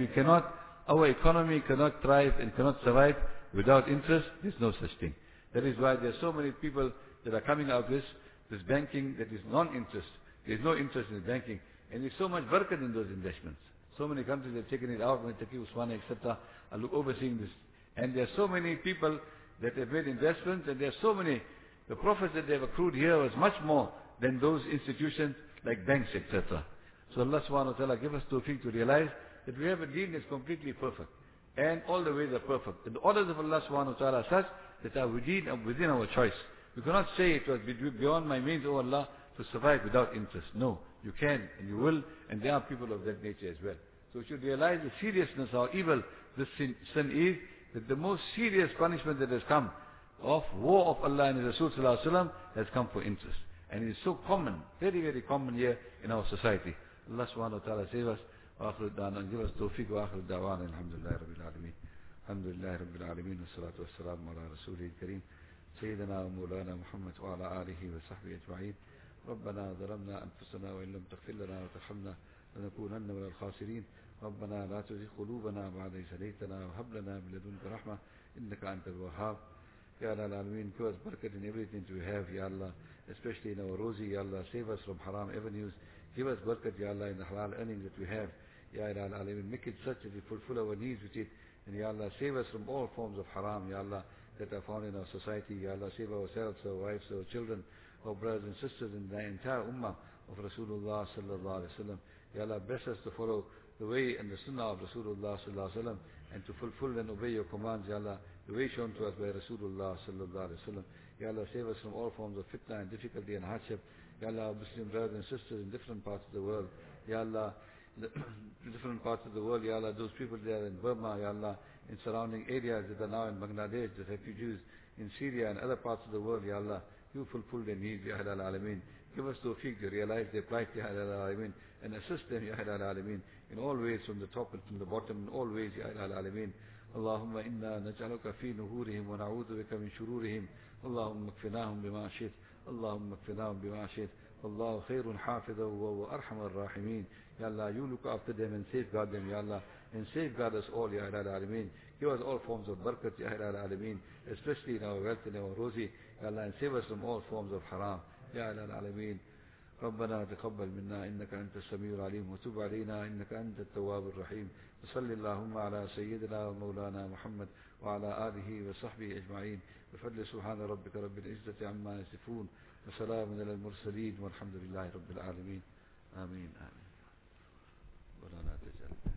our economy cannot thrive and cannot survive without interest. There's no such thing. That is why there's so many people that are coming out with this banking that is non-interest. There's no interest in banking. And there's so much barakat in those investments. So many countries have taken it out, Taki Usmani, etc. are overseeing this. And there are so many people that have made investments, and there are so many, the profits that they have accrued here was much more than those institutions like banks, etc. So Allah subhanahu wa ta'ala give us tawfiq to realize that we have a deen that's completely perfect. And all the ways are perfect. And the orders of Allah subhanahu wa ta'ala are such that are within our choice. We cannot say it was beyond my means, oh Allah, to survive without interest. No, you can and you will, and there are people of that nature as well. So we should realize the seriousness, how evil this sin is, that the most serious punishment that has come of war of Allah and His Rasul sallallahu alaihi wasallam has come for interest. And it is so common, very, very common here in our society. Allah subhanahu wa ta'ala save us, wa akhiru da'wana, and give us tawfiq, wa akhiru da'wana, alhamdulillah rabbil alameen. Alhamdulillah rabbil alameen, wa salatu wa salamu ala rasulih kareem, Sayyidina wa Mawlana Muhammad wa ala alihi wa sahbihi ajma'in. ربنا ظلمنا أنفسنا وإن لم تغفر لنا وترحمنا لنكونن من الخاسرين. ربنا لا تزغ قلوبنا بعد إذ هديتنا وهب لنا من لدنك رحمة إنك أنت الوهاب. Ya Allah Al-Alameen, give us barakat in everything we have, Ya Allah, especially in our rosy, Ya Allah, save us from haram avenues. Give us barakat, Ya Allah, in the halal earnings that we have. Ya Allah Al-Alameen, make it such that we fulfill our needs with it. And Ya Allah, save us from all forms of haram, Ya Allah, that are found in our society. Ya Allah, save ourselves, our wives, our children, our brothers and sisters in the entire ummah of Rasulullah sallallahu alaihi wasallam. Ya Allah, bless us to follow the way and the sunnah of Rasulullah sallallahu alaihi wasallam, and to fulfill and obey your commands, Ya Allah, the way shown to us by Rasulullah sallallahu alaihi wasallam. Ya Allah, save us from all forms of fitna and difficulty and hardship. Ya Allah, Muslim brothers and sisters in different parts of the world. Ya Allah, different parts of the world, Ya Allah, those people there in Burma, Ya Allah, in surrounding areas that are now in Bangladesh, the refugees in Syria and other parts of the world, Ya Allah, you fulfill their needs, Ya Allah Al-Alameen. Give us tawfiq to realize their plight, Ya Allah Al-Alameen, and assist them, Ya Allah Al-Alameen, in all ways, from the top and from the bottom, in all ways, Ya Allah Al-Alameen. اللهم إنا نجعلك في نهورهم ونعوذ بك من شرورهم اللهم اكفناهم بما شئت اللهم اكفناهم بما شئت والله خير حافظا وهو أرحم الراحمين. Ya Allah, you look after them and safeguard them, Ya Allah, and safeguard us all, Ya Allah Al-Alameen. Give us all forms of barakat, Ya Allah Al-Alameen, especially in our wealth and our rosy, Ya Allah, and save us from all forms of haram, Ya Allah Al-Alameen. ربنا تقبل منا إنك أنت السميع العليم وتب علينا إنك أنت التواب الرحيم. وصل اللهم على سيدنا ومولانا محمد وعلى آله وصحبه أجمعين بفضل سبحان ربك رب العزة عما يصفون وسلام على المرسلين والحمد لله رب العالمين. آمين آمين. ولا تجعل